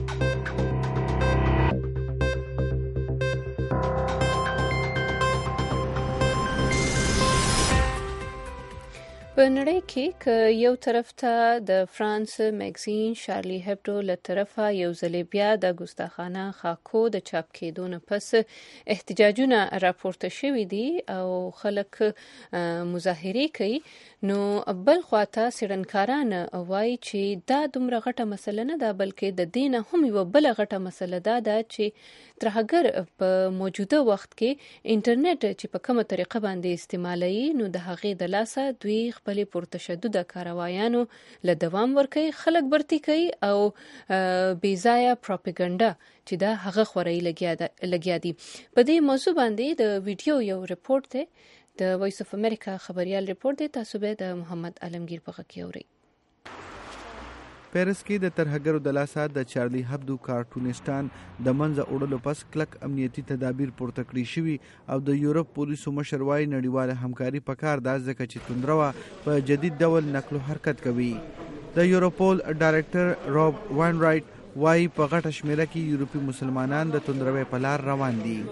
S2: په نړۍ کې که یو طرف ته د فرانس میگزین شارلی هبډو له طرفه یو ځلې بیا د ګستاخانه خاکو د چاپ کېدو نه پس احتجاجونه راپورته شوي دي او خلک مظاهرې کوي، نو بل خواته څېړنکاران وایي چې دا دومره غټه مسله نه ده، بلکې د دې نه هم یوه بله غټه مسله دا ده چې ترهګر په موجوده وخت کې انټرنیټ چې په کومه طریقه باندې استعمالوي نو د هغې د لاسه دوی خپلې پرتشدده کاروایانو له دوام ورکوي، خلک برتی کوي او بې ځایه پراپګنډه چې دا هغه خورایي لګیا دي. په دې موضوع باندې د ویډیو یو ریپورت دی د وایس اف امریکا خبريال ریپورت دی، تاسو به د محمد علمگیر په غږ کې اورئ.
S7: پیرس کې د ترهګرو د لاسه د چارلی هبدو کارټونیسټان د منځه وړلو پس کلک امنیتي تدابیر پورته کړي شوي او د یورپ پولیسو مشر وايي نړیواله همکاري پکار ده ځکه چې توندروه په جدید ډول نقل و حرکت کوي. د یوروپول ډایرکټر روب وان رایټ وايي په غټه شمیره کې یورپي مسلمانان د توندروي په لار روان دي.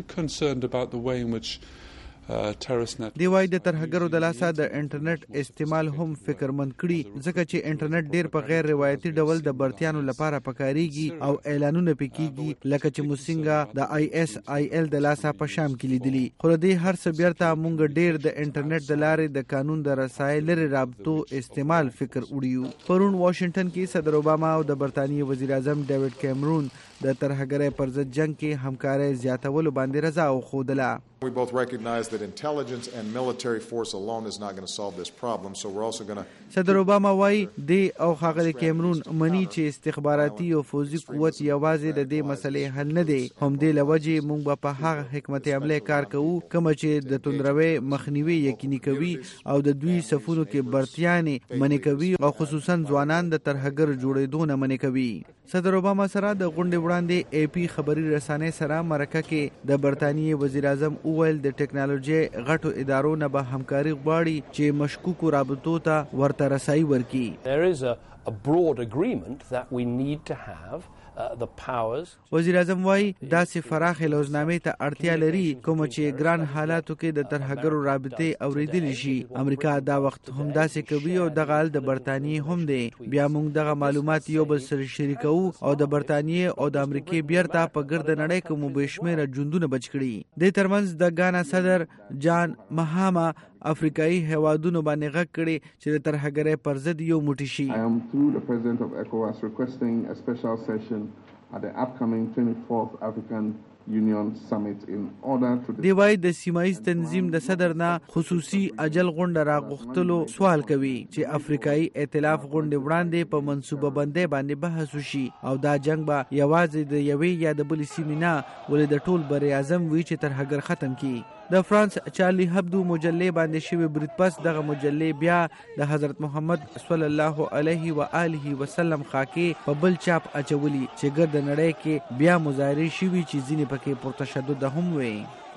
S7: دی وايي د ترهګرو د لاسه د انټرنیټ استعمال هم فکرمند کړي ځکه چې انټرنیټ ډیر په غیر روایتي ډول د برتیانو لپاره پکاريږي او اعلانونه پکېږي لکه چې موسنګا د آی اس آی ال د لاسه په شام کې لیدلی. خو د هر څه بیرته مونږ ډیر د انټرنیټ د لارې د قانون د رسایل لري رابطو استعمال فکر وړیو. پرون واشنگټن کې صدر اوباما او د برتانیې وزیر اعظم ډیوډ کیمرون د ترهګرۍ پر ضد جنگ کې همکاري زیاتولو باندې رضا وښودله.
S22: We both recognize that intelligence and military force alone is not going to solve this problem, so we're also going to
S7: صدر اوباما وايي دی او ښاغلي کیمرون مني چې استخباراتي او فوزي قوت یوازې د دې مسلې حل نه دی. هم دې لوجې موږ به په هغه حکمت عملی کار کوو کوم چې د توندروي مخنیوي یقیني کوي او د دوی صفونو کې برتیانې منې کوي او خصوصا ځوانان د ترهګر جوړېدو نه منې کوي. صدر اوباما سره د غونډې وړاندې ای پی خبري رسانې سره مرکه کې د برتانیې وزیر اعظم وویل د ټکنالوژي غټو ادارو نه به همکاري غواړي چې مشکوکو رابطو ته ورته رسایي ورکړي.
S23: There is a, a broad agreement that we need to have uh, the powers.
S7: وزیر اعظم وايي داسې فراخ لوزنامې ته اړتیا لري کوم چې ګران حالاتو کې د ترهګرو رابطې اوریدل شي. امریکا دا وخت هم داسې کوي او دغه حال د برتانیې هم دی. بیا موږ دغه معلومات یو بل سره شریکو او د برتانیې او د امریکای بیرته په ګرد نړۍ کې مو بشمیره ژوندونه بچ کړي. د ترمنځ د غانا صدر جان مهاما افریقایي هوادونو باندې غږ کړي چې د ترهګرۍ پر ضد یو موټی شي.
S24: I am through the President of ECOWAS requesting a special session at the upcoming twenty-fourth African Union Summit in order to
S7: دی وايي د سیمایي تنظیم د صدر نه خصوصي اجل غونډه راغښتلو سوال کوي چې افریقایي ائتلاف غونډه وړاندې په منصوبه بندۍ باندې بحث وشي او دا جنگ به یوازې د یوې یا د بلې سیمې نه ولې د ټول بر اعظم وي چې ترهګر ختم کړي. د فرانس چارلی هبدو مجلې باندې شوی برید پس دغه مجلې بیا د حضرت محمد صلی الله علیه و آله وسلم خاکې په بل چاپ اچولي چې ګرد نړۍ کې بیا مظاهرې شوي چې ځینې پکې پرتشدد هم وي.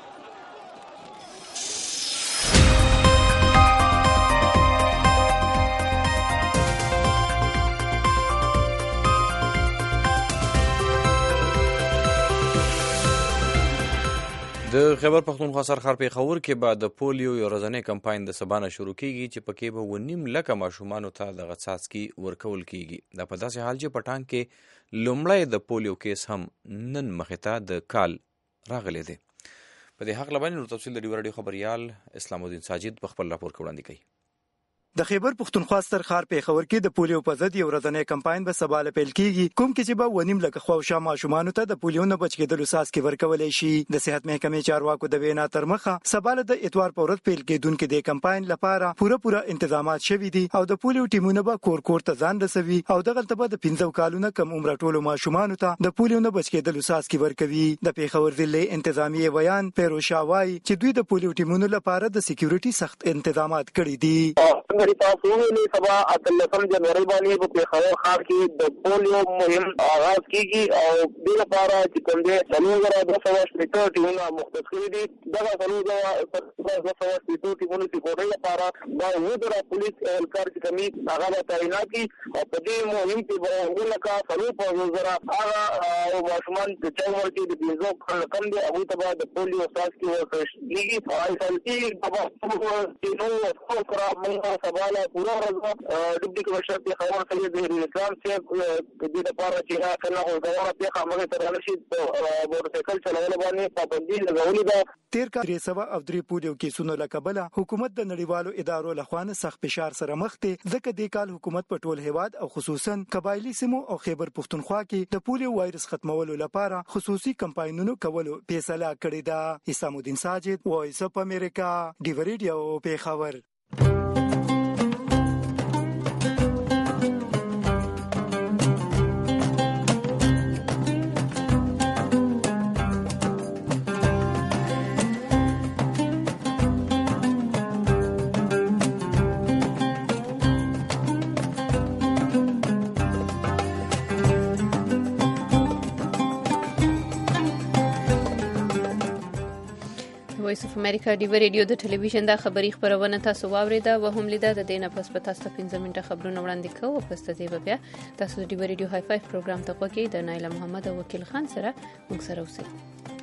S3: د خیبر پختونخوا سرخار پیښور کې به د پولیو یو ورځنی کمپاین د سبا نه شروع کیږي چې پکې به ونیم لکه ماشومانو ته دغه څاڅکي ورکول کیږي. دا په داسې حال چې پټان کې لومړی د پولیو کیس هم نن مخې ته د کال راغلی دی. په دې حق لبانې نور تفصیل د ډیو رادیو خبريال اسلام الدین ساجد په خپل راپور کې وړاندې کوي.
S9: د خیبر پختونخوا سرخار پیښور کې د پولیو په ضد یو ورځنی کمپاین به سبا له پیل کیږي کوم کې چې به ونیم لکه خواوشا ماشومانو ته د پولیو نه بچ کېدلو څاڅکي ورکولی شي. د صحت محکمې چارواکو د وینا تر مخه سبا له د اتوار په ورځ پیل کېدونکې د کمپاین لپاره پوره پوره تنظیمات شوي دي او د پولیو ټیمونه به کور کور ته ځان رسوي او دغلته به د پنځه کالونو کم عمره ټولو ماشومانو ته د پولیو نه بچ کېدلو څاڅکي ورکوي. د پیښور ضلع انتظامیې ویان پیروشا وایي چې دوی د پولیو ټیمونو لپاره د سکیورټي سخت انتظامات کړي دي.
S25: سبا اتلسم جنوري باندې په پیښور ښار کې د پولیو مهم آغاز کیږي او د لپاره چې کوم دي څلور زره دوه سوه شپېته ټیمونه مختص کړي دي. دغه څلور زره دوه سوه شپېته ټیمونو چې کوټې لپاره دا اووه زره پولیس اهلکار چې کومي هغه به تعینات کړي او په دې مهم کې به اووه لکه څلور پنځوس زره هغه ماشومان چې چا عمر کې د پنځو کلونو کم دي هغوی ته به د پولیو څاڅکي ورکړل کېږي. ایسلټي به چې نو سره موږ سبا له پوره ډیپټي کمشنر پیښور سید ظهیر اسلام صاحب د دې لپاره چې هغه کله غوړه پیښه موږ ته راشي موټرسایکل چلول باندې پابندي لګولې ده.
S9: تیر کال درې سوه او درې پولیو کیسونو له کبله حکومت د نړیوالو ادارو له خوا سخت فشار سره مخ دی ځکه د کال حکومت په ټول هیواد او خصوصا قبایلی سیمو او خیبر پختونخوا کې د پولیو وایرس ختمولو لپاره خصوصي کمپاینونو کولو فیصله کړې ده. اسلام الدین ساجد، وایس اف امریکا، ډیو ریډیو پیښور.
S2: وایس اف امریکا ډیو ریډیو د ټلویزیون د خبري خبرونه تاسو واوریده و هم لیده د دینه پس په تاسو پنځه منټه خبرونه وړاندې کوو پس ته دی بیا تاسو د ډیو ریډیو هاي فایو پروګرام ته کوی د نایله محمد او وکیل خان سره موږ سره اوسئ.